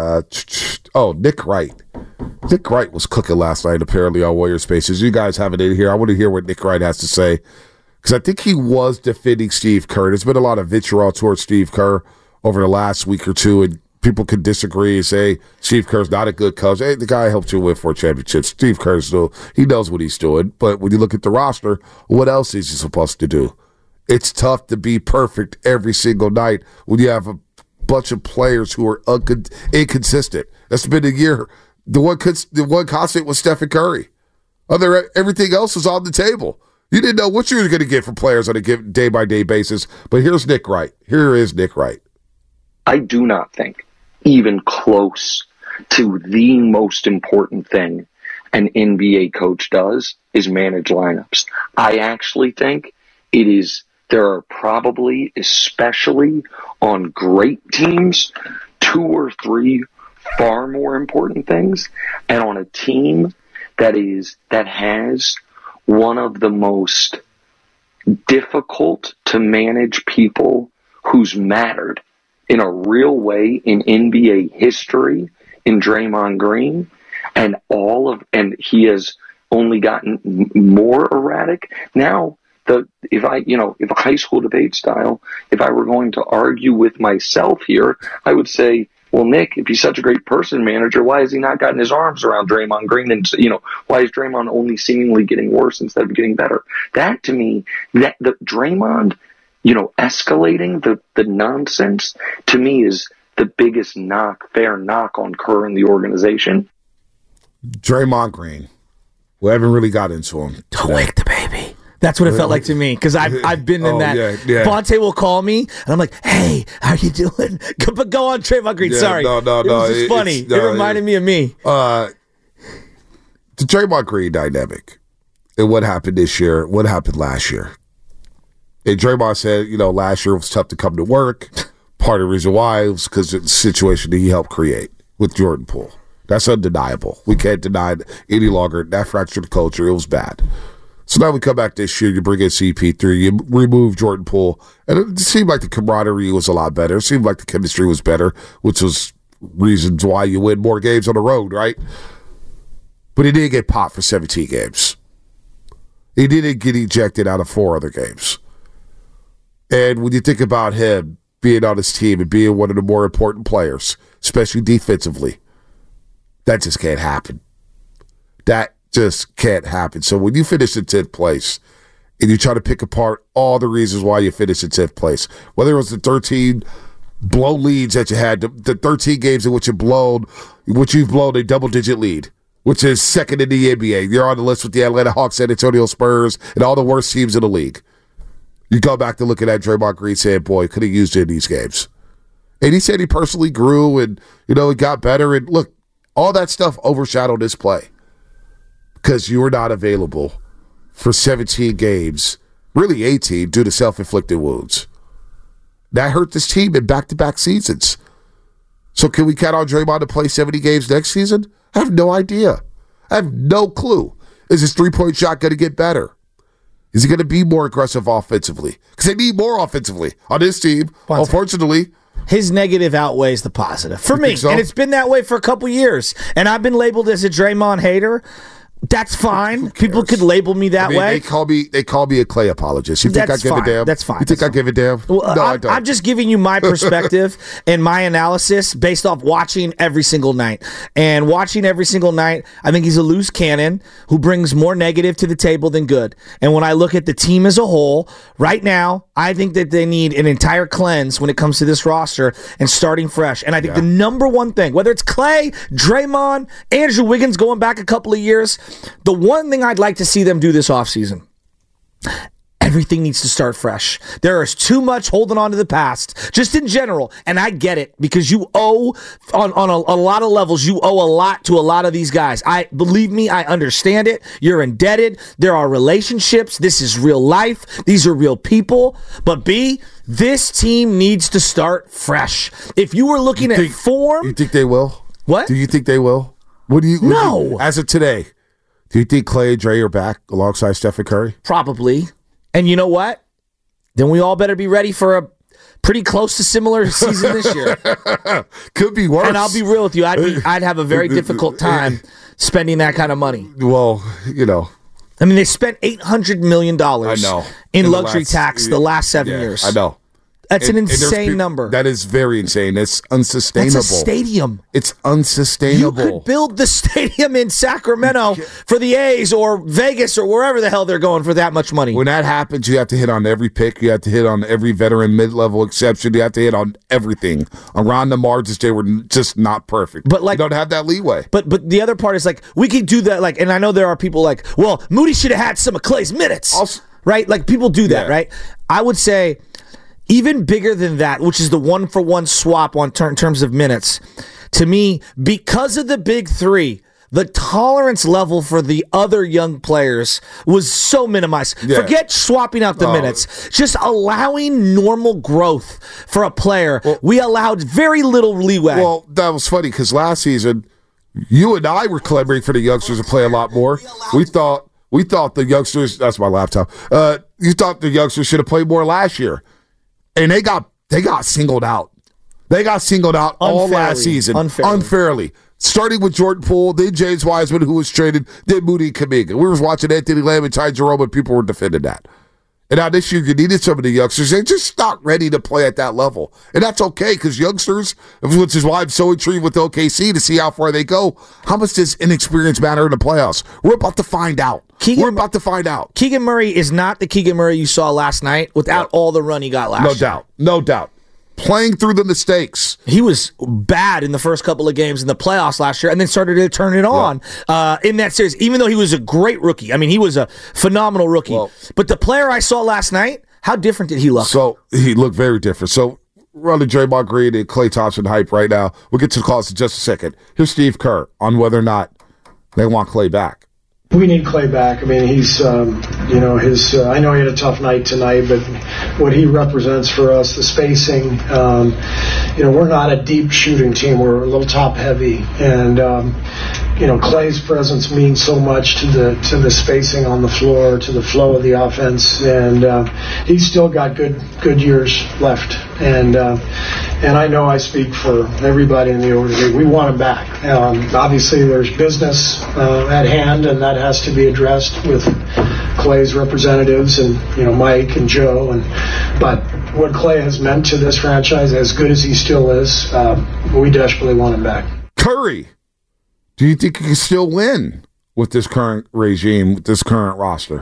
Nick Wright. Nick Wright was cooking last night apparently on Warrior Spaces. You guys have it in here. I want to hear what Nick Wright has to say. Because I think he was defending Steve Kerr. There's been a lot of vitriol towards Steve Kerr over the last week or two, and people could disagree and say Steve Kerr's not a good coach. Hey, the guy helped you win 4 championships. Steve Kerr's he knows what he's doing. But when you look at the roster, what else is he supposed to do? It's tough to be perfect every single night when you have a bunch of players who are inconsistent. That's been a year. The one constant was Stephen Curry. Everything else was on the table. You didn't know what you were going to get from players on a day-by-day basis. But here's Nick Wright. Here is Nick Wright. I do not think even close to the most important thing an NBA coach does is manage lineups. I actually think there are probably, especially on great teams, 2 or 3 far more important things. And on a team that has one of the most difficult to manage people who's mattered in a real way in NBA history in Draymond Green, and he has only gotten more erratic. Now, if a high school debate style, if I were going to argue with myself here, I would say, well, Nick, if he's such a great person manager, why has he not gotten his arms around Draymond Green? And, why is Draymond only seemingly getting worse instead of getting better? That, to me, the Draymond, escalating the nonsense, to me, is the biggest fair knock on Kerr and the organization. Draymond Green. We haven't really got into him. Don't wake the baby. That's what it felt like to me, because I've been in that. Yeah. Bonte will call me, and I'm like, hey, how you doing? But go on, Draymond Green. Yeah, Sorry. No. It was just funny. It reminded me of me. The Draymond Green dynamic and what happened this year, what happened last year. And Draymond said, last year it was tough to come to work. Part of the reason why was because of the situation that he helped create with Jordan Poole. That's undeniable. We can't deny it any longer. That fractured the culture. It was bad. So now we come back this year, you bring in CP3, you remove Jordan Poole, and it seemed like the camaraderie was a lot better. It seemed like the chemistry was better, which was reasons why you win more games on the road, right? But he didn't get popped for 17 games. He didn't get ejected out of 4 other games. And when you think about him being on his team and being one of the more important players, especially defensively, that just can't happen. That just can't happen. So when you finish in 10th place and you try to pick apart all the reasons why you finished in 10th place, whether it was the 13 blow leads that you had, the 13 games in which you've blown a double-digit lead, which is second in the NBA. You're on the list with the Atlanta Hawks, San Antonio Spurs, and all the worst teams in the league. You go back to looking at Draymond Green saying, boy, could have used it in these games. And he said he personally grew and, he got better. And look, all that stuff overshadowed his play because you were not available for 17 games, really 18, due to self-inflicted wounds. That hurt this team in back-to-back seasons. So can we count on Draymond to play 70 games next season? I have no idea. I have no clue. Is his three-point shot going to get better? Is he going to be more aggressive offensively? Because they need more offensively on this team, unfortunately. His negative outweighs the positive for me, so? And it's been that way for a couple years. And I've been labeled as a Draymond hater. That's fine. People could label me that way. They call me a Clay apologist. You think I give a damn? That's fine. You think I give a damn? Well, no, I don't. I'm just giving you my perspective and my analysis based off watching every single night. And watching every single night, I think he's a loose cannon who brings more negative to the table than good. And when I look at the team as a whole, right now, I think that they need an entire cleanse when it comes to this roster and starting fresh. And I think the number one thing, whether it's Clay, Draymond, Andrew Wiggins going back a couple of years, the one thing I'd like to see them do this offseason, everything needs to start fresh. There is too much holding on to the past, just in general. And I get it, because you owe, on a lot of levels, you owe a lot to a lot of these guys. Believe me, I understand it. You're indebted. There are relationships. This is real life. These are real people. But this team needs to start fresh. If you were looking at form... You think they will? What? Do you think they will? No. As of today, do you think Clay and Dre are back alongside Stephen Curry? Probably. And you know what? Then we all better be ready for a pretty close to similar season this year. Could be worse. And I'll be real with you. I'd have a very difficult time spending that kind of money. Well, I mean, they spent $800 million in luxury tax the last 7 years. I know. That's an insane number. That is very insane. It's unsustainable. That's a stadium. It's unsustainable. You could build the stadium in Sacramento for the A's or Vegas or wherever the hell they're going for that much money. When that happens, you have to hit on every pick. You have to hit on every veteran mid-level exception. You have to hit on everything. Around the margins, they were just not perfect. But like, you don't have that leeway. But the other part is like, we could do that. Like, and I know there are people like, well, Moody should have had some of Clay's minutes, right? Like people do that, right? I would say, even bigger than that, which is the one-for-one swap on in terms of minutes, to me, because of the big three, the tolerance level for the other young players was so minimized. Yeah. Forget swapping out the minutes. Just allowing normal growth for a player. Well, we allowed very little leeway. Well, that was funny because last season, you and I were clamoring for the youngsters to play a lot more. We thought the youngsters, that's my laptop, you thought the youngsters should have played more last year. And they got singled out. They got singled out all last season. Unfairly. Starting with Jordan Poole, then James Wiseman, who was traded, then Moody Kuminga. We were watching Anthony Lamb and Ty Jerome, and people were defending that. And now this year, you needed some of the youngsters. They're just not ready to play at that level. And that's okay, because youngsters, which is why I'm so intrigued with OKC to see how far they go. How much does inexperience matter in the playoffs? We're about to find out. We're about to find out. Keegan Murray is not the Keegan Murray you saw last night without all the run he got last year. No doubt. Playing through the mistakes. He was bad in the first couple of games in the playoffs last year and then started to turn it on in that series, even though he was a great rookie. I mean, he was a phenomenal rookie. Well, but the player I saw last night, how different did he look? So he looked very different. So we're on the Draymond Green and Klay Thompson hype right now. We'll get to the calls in just a second. Here's Steve Kerr on whether or not they want Klay back. We need Klay back. I mean, he's, I know he had a tough night tonight, but what he represents for us, the spacing, we're not a deep shooting team. We're a little top heavy. And, Klay's presence means so much to the spacing on the floor, to the flow of the offense. And he's still got good years left. And I know I speak for everybody in the organization. We want him back. Obviously, there's business at hand, and that has to be addressed with Klay's representatives and Mike and Joe. But what Klay has meant to this franchise, as good as he still is, we desperately want him back. Curry, do you think he can still win with this current regime, with this current roster?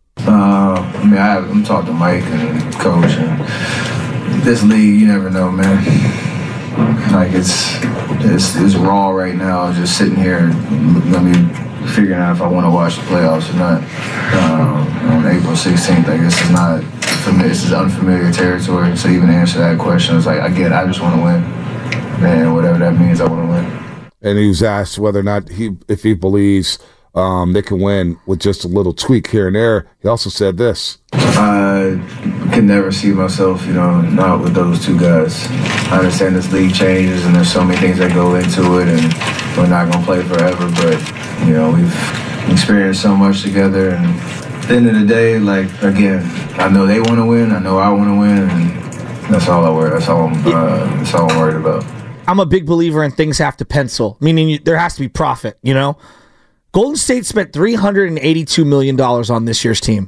I'm talking to Mike and Coach, and this league, you never know, man. Like it's raw right now. Just sitting here, figuring out if I want to watch the playoffs or not. On April 16th, I guess this is unfamiliar territory. So even to answer that question, it's like I just want to win, man. Whatever that means, I want to win. And he was asked whether or not if he believes they can win with just a little tweak here and there. He also said this. I can never see myself, not with those two guys. I understand this league changes and there's so many things that go into it and we're not going to play forever, but, we've experienced so much together. And at the end of the day, again, I know they want to win. I know I want to win. And that's all I worry. That's all I'm worried about. I'm a big believer in things have to pencil, meaning there has to be profit, Golden State spent $382 million on this year's team.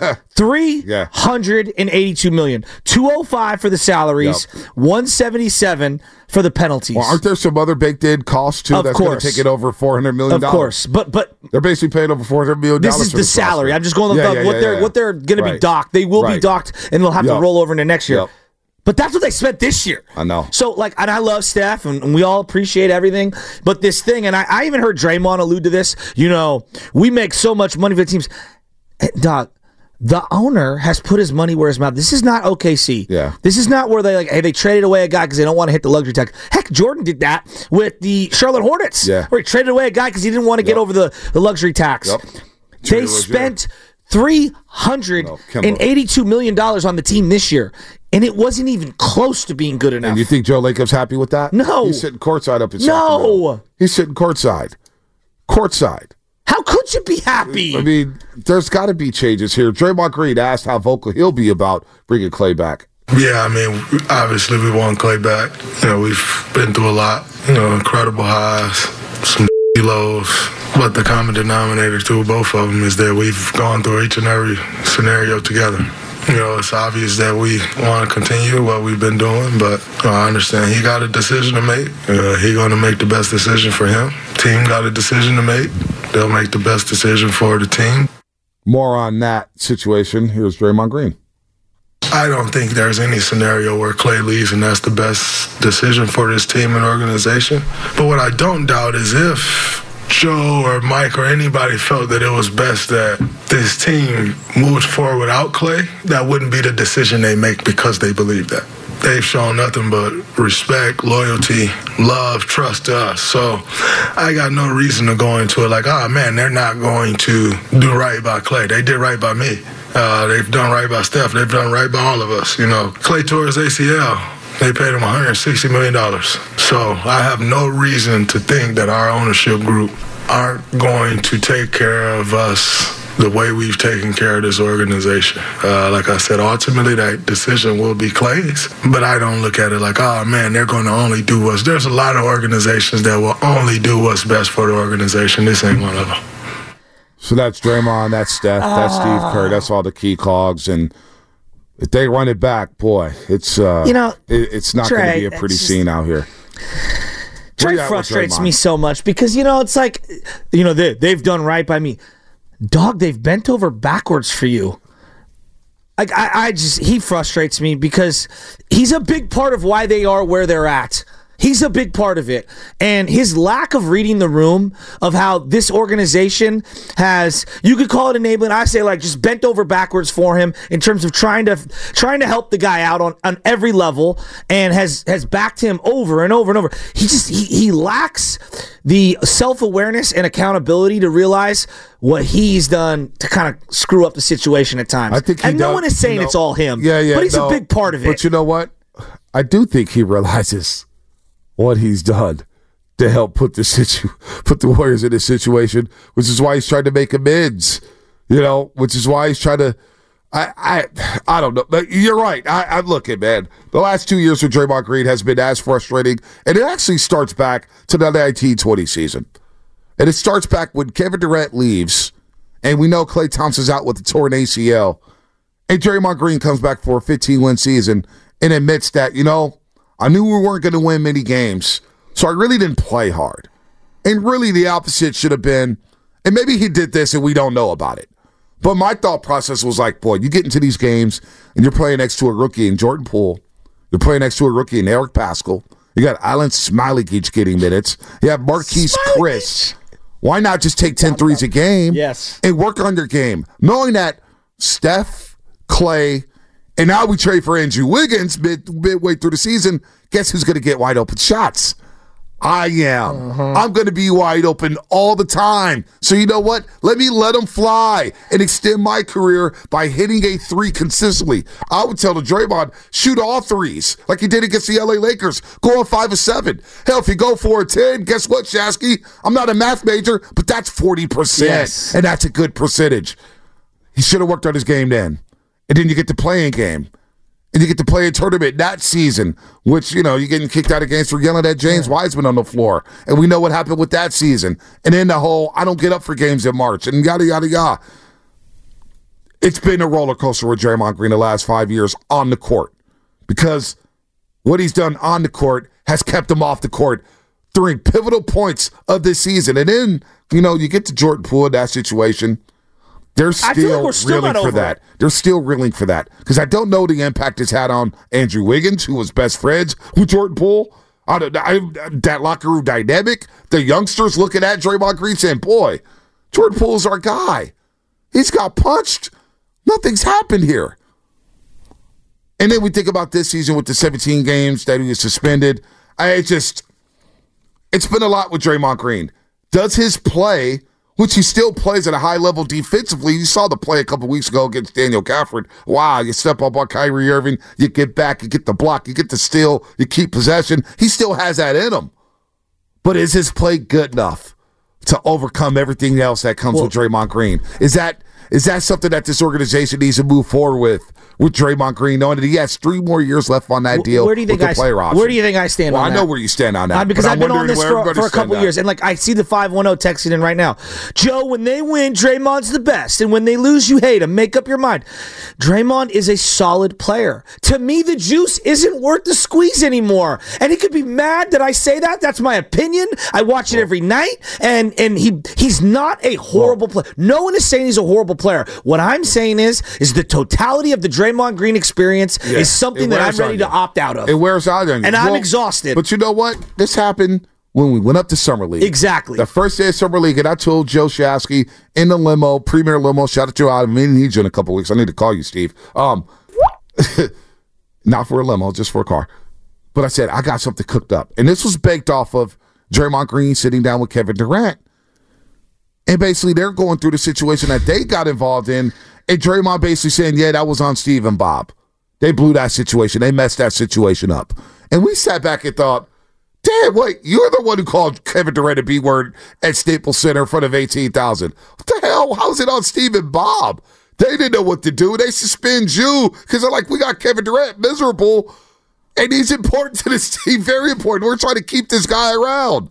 $382 million. $205 for the salaries, $177 for the penalties. Well, aren't there some other baked-in costs, too, that's going to take it over $400 million? Of course. But they're basically paying over $400 million. This is the salary. I'm just going to look what they're going to be docked. They will be docked, and they'll have to roll over into next year. But that's what they spent this year. I know. So, and I love Steph, and we all appreciate everything. But this thing, and I even heard Draymond allude to this, we make so much money for the teams. Dog, the owner has put his money where his mouth. This is not OKC. Yeah. This is not where they traded away a guy because they don't want to hit the luxury tax. Heck, Jordan did that with the Charlotte Hornets. Yeah. Where he traded away a guy because he didn't want to get over the luxury tax. Yep. They spent $382 million on the team this year. And it wasn't even close to being good enough. And you think Joe Lacob's happy with that? No. He's sitting courtside up in Sacramento. No. He's sitting courtside. How could you be happy? I mean, there's got to be changes here. Draymond Green asked how vocal he'll be about bringing Klay back. Yeah, obviously we want Klay back. We've been through a lot. Incredible highs, some lows. But the common denominator to both of them is that we've gone through each and every scenario together. It's obvious that we want to continue what we've been doing, but I understand he got a decision to make. He's going to make the best decision for him. Team got a decision to make. They'll make the best decision for the team. More on that situation. Here's Draymond Green. I don't think there's any scenario where Clay leaves and that's the best decision for this team and organization. But what I don't doubt is if Joe or Mike or anybody felt that it was best that this team moves forward without Clay, that wouldn't be the decision they make because they believe that. They've shown nothing but respect, loyalty, love, trust to us. So I got no reason to go into it like, oh, man, they're not going to do right by Clay. They did right by me. They've done right by Steph. They've done right by all of us. Clay tore his ACL. They paid him $160 million. So I have no reason to think that our ownership group aren't going to take care of us the way we've taken care of this organization. Like I said, ultimately that decision will be Clay's, but I don't look at it like, oh man, they're going to only do what's. There's a lot of organizations that will only do what's best for the organization. This ain't one of them. So that's Draymond, that's Steph, that's Steve Kerr, that's all the key cogs, and if they run it back, boy, it's it's not going to be a pretty scene out here. Trey frustrates me so much because, it's like, they've done right by me. Dog, they've bent over backwards for you. Like, he frustrates me because he's a big part of why they are where they're at. He's a big part of it. And his lack of reading the room of how this organization has, you could call it enabling, I say just bent over backwards for him in terms of trying to help the guy out on every level, and has backed him over and over and over. He lacks the self-awareness and accountability to realize what he's done to kind of screw up the situation at times. No one is saying it's all him. But he's a big part of it. But you know what? I do think he realizes what he's done to help put the Warriors in this situation, which is why he's trying to make amends, which is why he's trying to, I don't know. But you're right. I'm looking, man. The last 2 years with Draymond Green has been as frustrating, and it actually starts back to the 1920 season. And it starts back when Kevin Durant leaves, and we know Klay Thompson's out with a torn ACL, and Draymond Green comes back for a 15-win season and admits that, I knew we weren't going to win many games, so I really didn't play hard. And really the opposite should have been, and maybe he did this and we don't know about it, but my thought process was like, boy, you get into these games and you're playing next to a rookie in Jordan Poole. You're playing next to a rookie in Eric Paschall. You got Alan Smailagic getting minutes. You have Marquise Chris. Why not just take 10 threes a game and work on your game, knowing that Steph, Clay, and now we trade for Andrew Wiggins midway through the season. Guess who's going to get wide open shots? I am. I'm going to be wide open all the time. So you know what? Let them fly and extend my career by hitting a three consistently. I would tell the Draymond, shoot all threes like he did against the LA Lakers. Go on 5 of 7. Hell, if you go 4 of 10, guess what, Shasky? I'm not a math major, but that's 40%. And that's a good percentage. He should have worked on his game then. And then you get the playing game. And you get to play a tournament that season, which, you're getting kicked out of games for yelling at James Wiseman on the floor. And we know what happened with that season. And then the whole, I don't get up for games in March, and yada, yada, yada. It's been a roller coaster with Draymond Green the last 5 years on the court. Because what he's done on the court has kept him off the court during pivotal points of this season. And then, you get to Jordan Poole in that situation. They're still reeling for that. They're still reeling for that. Because I don't know the impact it's had on Andrew Wiggins, who was best friends with Jordan Poole. That locker room dynamic. The youngsters looking at Draymond Green saying, boy, Jordan Poole's our guy. He's got punched. Nothing's happened here. And then we think about this season with the 17 games that he was suspended. It's been a lot with Draymond Green. Does his play, which he still plays at a high level defensively. You saw the play a couple weeks ago against Daniel Gafford. Wow, you step up on Kyrie Irving, you get back, you get the block, you get the steal, you keep possession. He still has that in him. But is his play good enough to overcome everything else that comes with Draymond Green? Is that Is that something that this organization needs to move forward with Draymond Green, knowing that he has 3 more years left on that deal with the player option? Where do you think I stand on that? I know where you stand on that. Because I've been on this for a couple years, and I see the 510 texting in right now. Joe, when they win, Draymond's the best, and when they lose, you hate him. Make up your mind. Draymond is a solid player. To me, the juice isn't worth the squeeze anymore, and he could be mad that I say that. That's my opinion. I watch it every night, and he's not a horrible player. No one is saying he's a horrible player. What I'm saying is the totality of the Draymond Green experience is something that I'm ready to opt out of. It wears out on you. And I'm exhausted. But you know what? This happened when we went up to Summer League. Exactly. The first day of Summer League, and I told Joe Shasky in the limo, Premier Limo, shout out to you. I may need you in a couple weeks. I need to call you, Steve. Not for a limo, just for a car. But I said, I got something cooked up. And this was baked off of Draymond Green sitting down with Kevin Durant. And basically, they're going through the situation that they got involved in. And Draymond basically saying, yeah, that was on Steve and Bob. They blew that situation. They messed that situation up. And we sat back and thought, damn, wait, you're the one who called Kevin Durant a B-word at Staples Center in front of 18,000. What the hell? How's it on Steve and Bob? They didn't know what to do. They suspend you because they're like, we got Kevin Durant miserable, and he's important to this team, very important. We're trying to keep this guy around.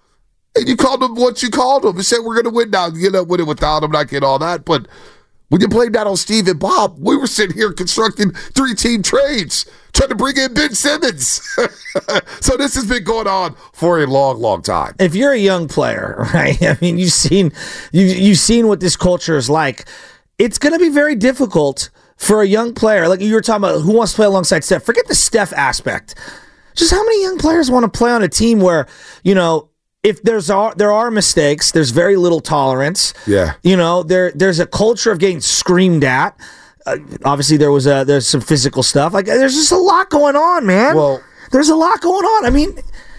And you called him what you called him and said, we're going to win now. You know, win it without him, not get all that. But when you played that on Steve and Bob, we were sitting here constructing 3-team trades, trying to bring in Ben Simmons. So this has been going on for a long, long time. If you're a young player, right? I mean, you've seen what this culture is like. It's going to be very difficult for a young player. Like you were talking about, who wants to play alongside Steph? Forget the Steph aspect. Just how many young players want to play on a team where, you know, if there are mistakes, there's very little tolerance. Yeah. You know, there's a culture of getting screamed at. Obviously, there's some physical stuff. Like, there's just a lot going on, man. Well, there's a lot going on. I mean,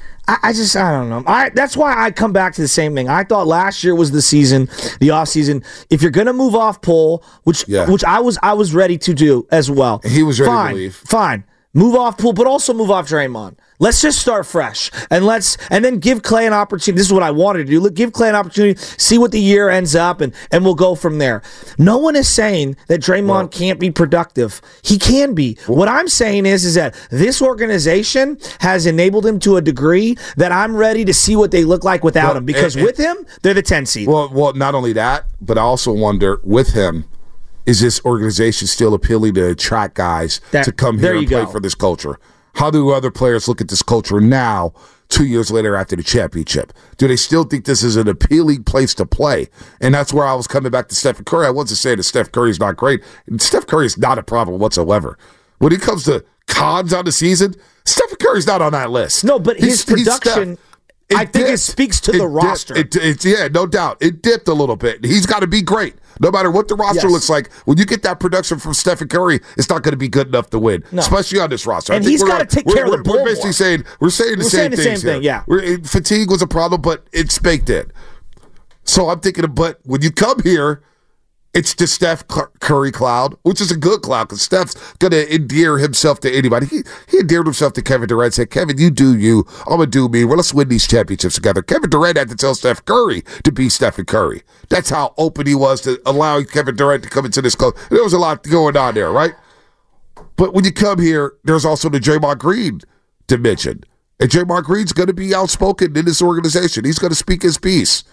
I don't know. That's why I come back to the same thing. I thought last year was the season, the off season. If you're gonna move off Poole, which I was ready to do as well. He was ready to leave. Fine. Move off Poole, but also move off Draymond. Let's just start fresh, and then give Clay an opportunity. This is what I wanted to do. Give Clay an opportunity, see what the year ends up, and we'll go from there. No one is saying that Draymond can't be productive. He can be. What I'm saying is that this organization has enabled him to a degree that I'm ready to see what they look like without him. Because with him, they're the 10 seed. Well, not only that, but I also wonder with him, is this organization still appealing to attract guys to come here and play for this culture? How do other players look at this culture now, 2 years later after the championship? Do they still think this is an appealing place to play? And that's where I was coming back to Stephen Curry. I wasn't saying that Steph Curry's not great. Steph Curry is not a problem whatsoever. When it comes to cons on the season, Stephen Curry's not on that list. No, but his production, I think it speaks to the roster. Yeah, no doubt. It dipped a little bit. He's got to be great. No matter what the roster looks like, when you get that production from Stephen Curry, it's not going to be good enough to win, especially on this roster. And he's got to take care of the ball. We're basically saying we're saying the same thing. Yeah, fatigue was a problem, but it's baked in. So I'm thinking, but when you come here, it's the Steph Curry cloud, which is a good cloud because Steph's going to endear himself to anybody. He endeared himself to Kevin Durant, said, Kevin, you do you. I'm going to do me. Well, let's win these championships together. Kevin Durant had to tell Steph Curry to be Stephen Curry. That's how open he was to allowing Kevin Durant to come into this club. There was a lot going on there, right? But when you come here, there's also the Draymond Green dimension. And Draymond Green's going to be outspoken in this organization. He's going to speak his piece.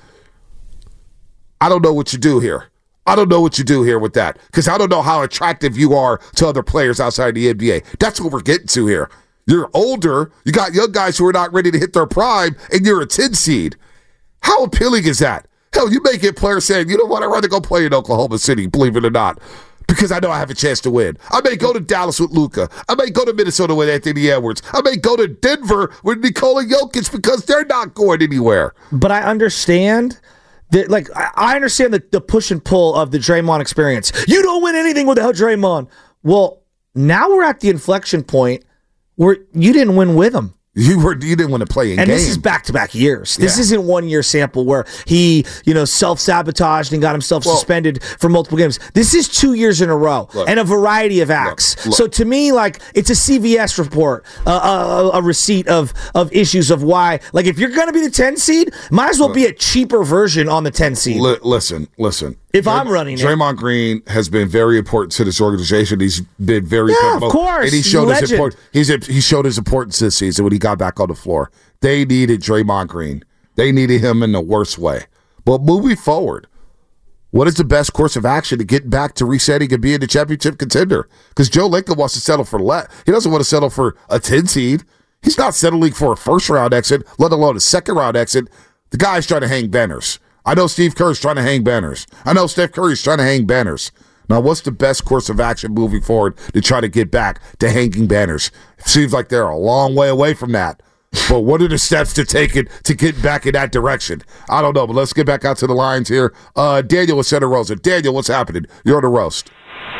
I don't know what you do here. I don't know what you do here with that because I don't know how attractive you are to other players outside the NBA. That's what we're getting to here. You're older. You got young guys who are not ready to hit their prime, and you're a 10 seed. How appealing is that? Hell, you may get players saying, you know what, I'd rather go play in Oklahoma City, believe it or not, because I know I have a chance to win. I may go to Dallas with Luka. I may go to Minnesota with Anthony Edwards. I may go to Denver with Nikola Jokic because they're not going anywhere. But I understand... I understand the push and pull of the Draymond experience. You don't win anything without Draymond. Well, now we're at the inflection point where you didn't win with him. You didn't want to play in game. And this is back-to-back years. This isn't 1 year sample where he, self-sabotaged and got himself suspended for multiple games. This is 2 years in a row and a variety of acts. So to me, it's a CVS report, a receipt of issues of why. Like, if you're going to be the 10 seed, might as well be a cheaper version on the 10 seed. Listen. If I'm running it. Draymond Green has been very important to this organization. He's been very pivotal. Of course. And he showed his importance. He showed his importance this season when he got back on the floor. They needed Draymond Green. They needed him in the worst way. But moving forward, what is the best course of action to get back to resetting and being the championship contender? Because Joe Lacob wants to settle for less. He doesn't want to settle for a 10 seed. He's not settling for a first-round exit, let alone a second-round exit. The guy's trying to hang banners. I know Steve Kerr's trying to hang banners. I know Steph Curry's trying to hang banners. Now, what's the best course of action moving forward to try to get back to hanging banners? It seems like they're a long way away from that. But what are the steps to take it to get back in that direction? I don't know, but let's get back out to the lines here. Daniel with Santa Rosa. Daniel, what's happening? You're on the roast.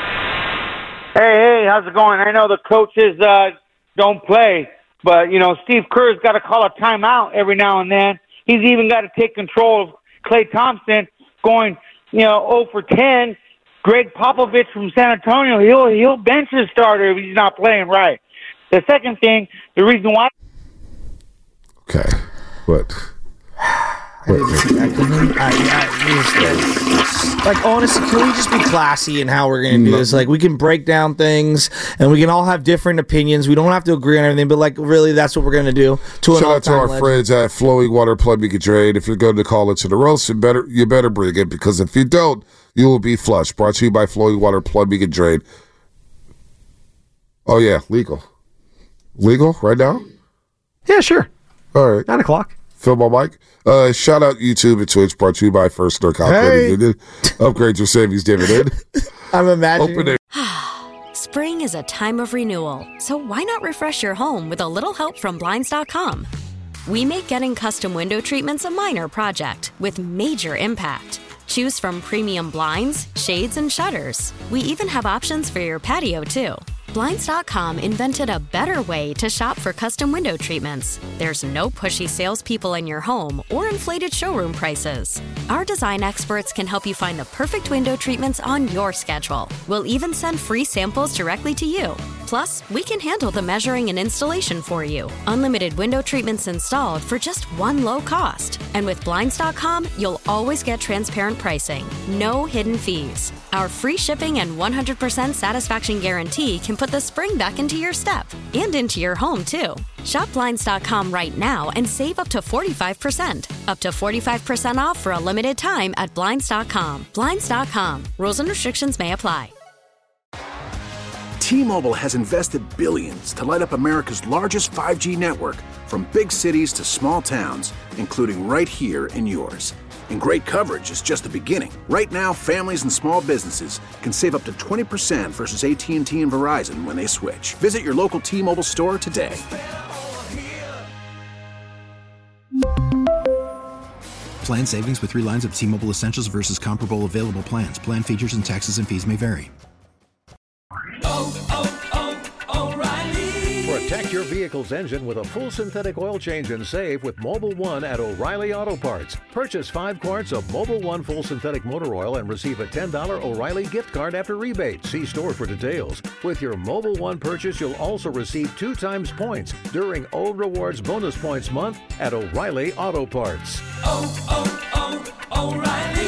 Hey, how's it going? I know the coaches don't play, but, Steve Kerr's got to call a timeout every now and then. He's even got to take control of Klay Thompson going, 0 for 10. Greg Popovich from San Antonio, he'll bench his starter if he's not playing right. The second thing, the reason why... Okay. What? Like, honestly, can we just be classy in how we're going to do this? Like, we can break down things, and we can all have different opinions. We don't have to agree on everything, but, like, really, that's what we're going to do. Shout out to our friends at Flowing Water Plumbing and Drain. If you're going to call it to the roast, you better bring it, because if you don't, you will be flushed. Brought to you by Flowing Water Plumbing and Drain. Oh, yeah, legal. Legal right now? Yeah, sure. All right. 9 o'clock. Fill my mic. Shout out YouTube and Twitch, brought to you by First North Union. Upgrade your savings dividend. I'm imagining. Spring is a time of renewal, so why not refresh your home with a little help from Blinds.com? We make getting custom window treatments a minor project with major impact. Choose from premium blinds, shades, and shutters. We even have options for your patio, too. Blinds.com invented a better way to shop for custom window treatments. There's no pushy salespeople in your home or inflated showroom prices. Our design experts can help you find the perfect window treatments on your schedule. We'll even send free samples directly to you. Plus, we can handle the measuring and installation for you. Unlimited window treatments installed for just one low cost. And with Blinds.com, you'll always get transparent pricing. No hidden fees. Our free shipping and 100% satisfaction guarantee can put the spring back into your step and into your home, too. Shop Blinds.com right now and save up to 45%. Up to 45% off for a limited time at Blinds.com. Blinds.com. Rules and restrictions may apply. T-Mobile has invested billions to light up America's largest 5G network, from big cities to small towns, including right here in yours. And great coverage is just the beginning. Right now, families and small businesses can save up to 20% versus AT&T and Verizon when they switch. Visit your local T-Mobile store today. Plan savings with 3 lines of T-Mobile Essentials versus comparable available plans. Plan features and taxes and fees may vary. Protect your vehicle's engine with a full synthetic oil change and save with Mobil 1 at O'Reilly Auto Parts. Purchase 5 quarts of Mobil 1 full synthetic motor oil and receive a $10 O'Reilly gift card after rebate. See store for details. With your Mobil 1 purchase, you'll also receive 2 times points during O Rewards Bonus Points Month at O'Reilly Auto Parts. O'Reilly.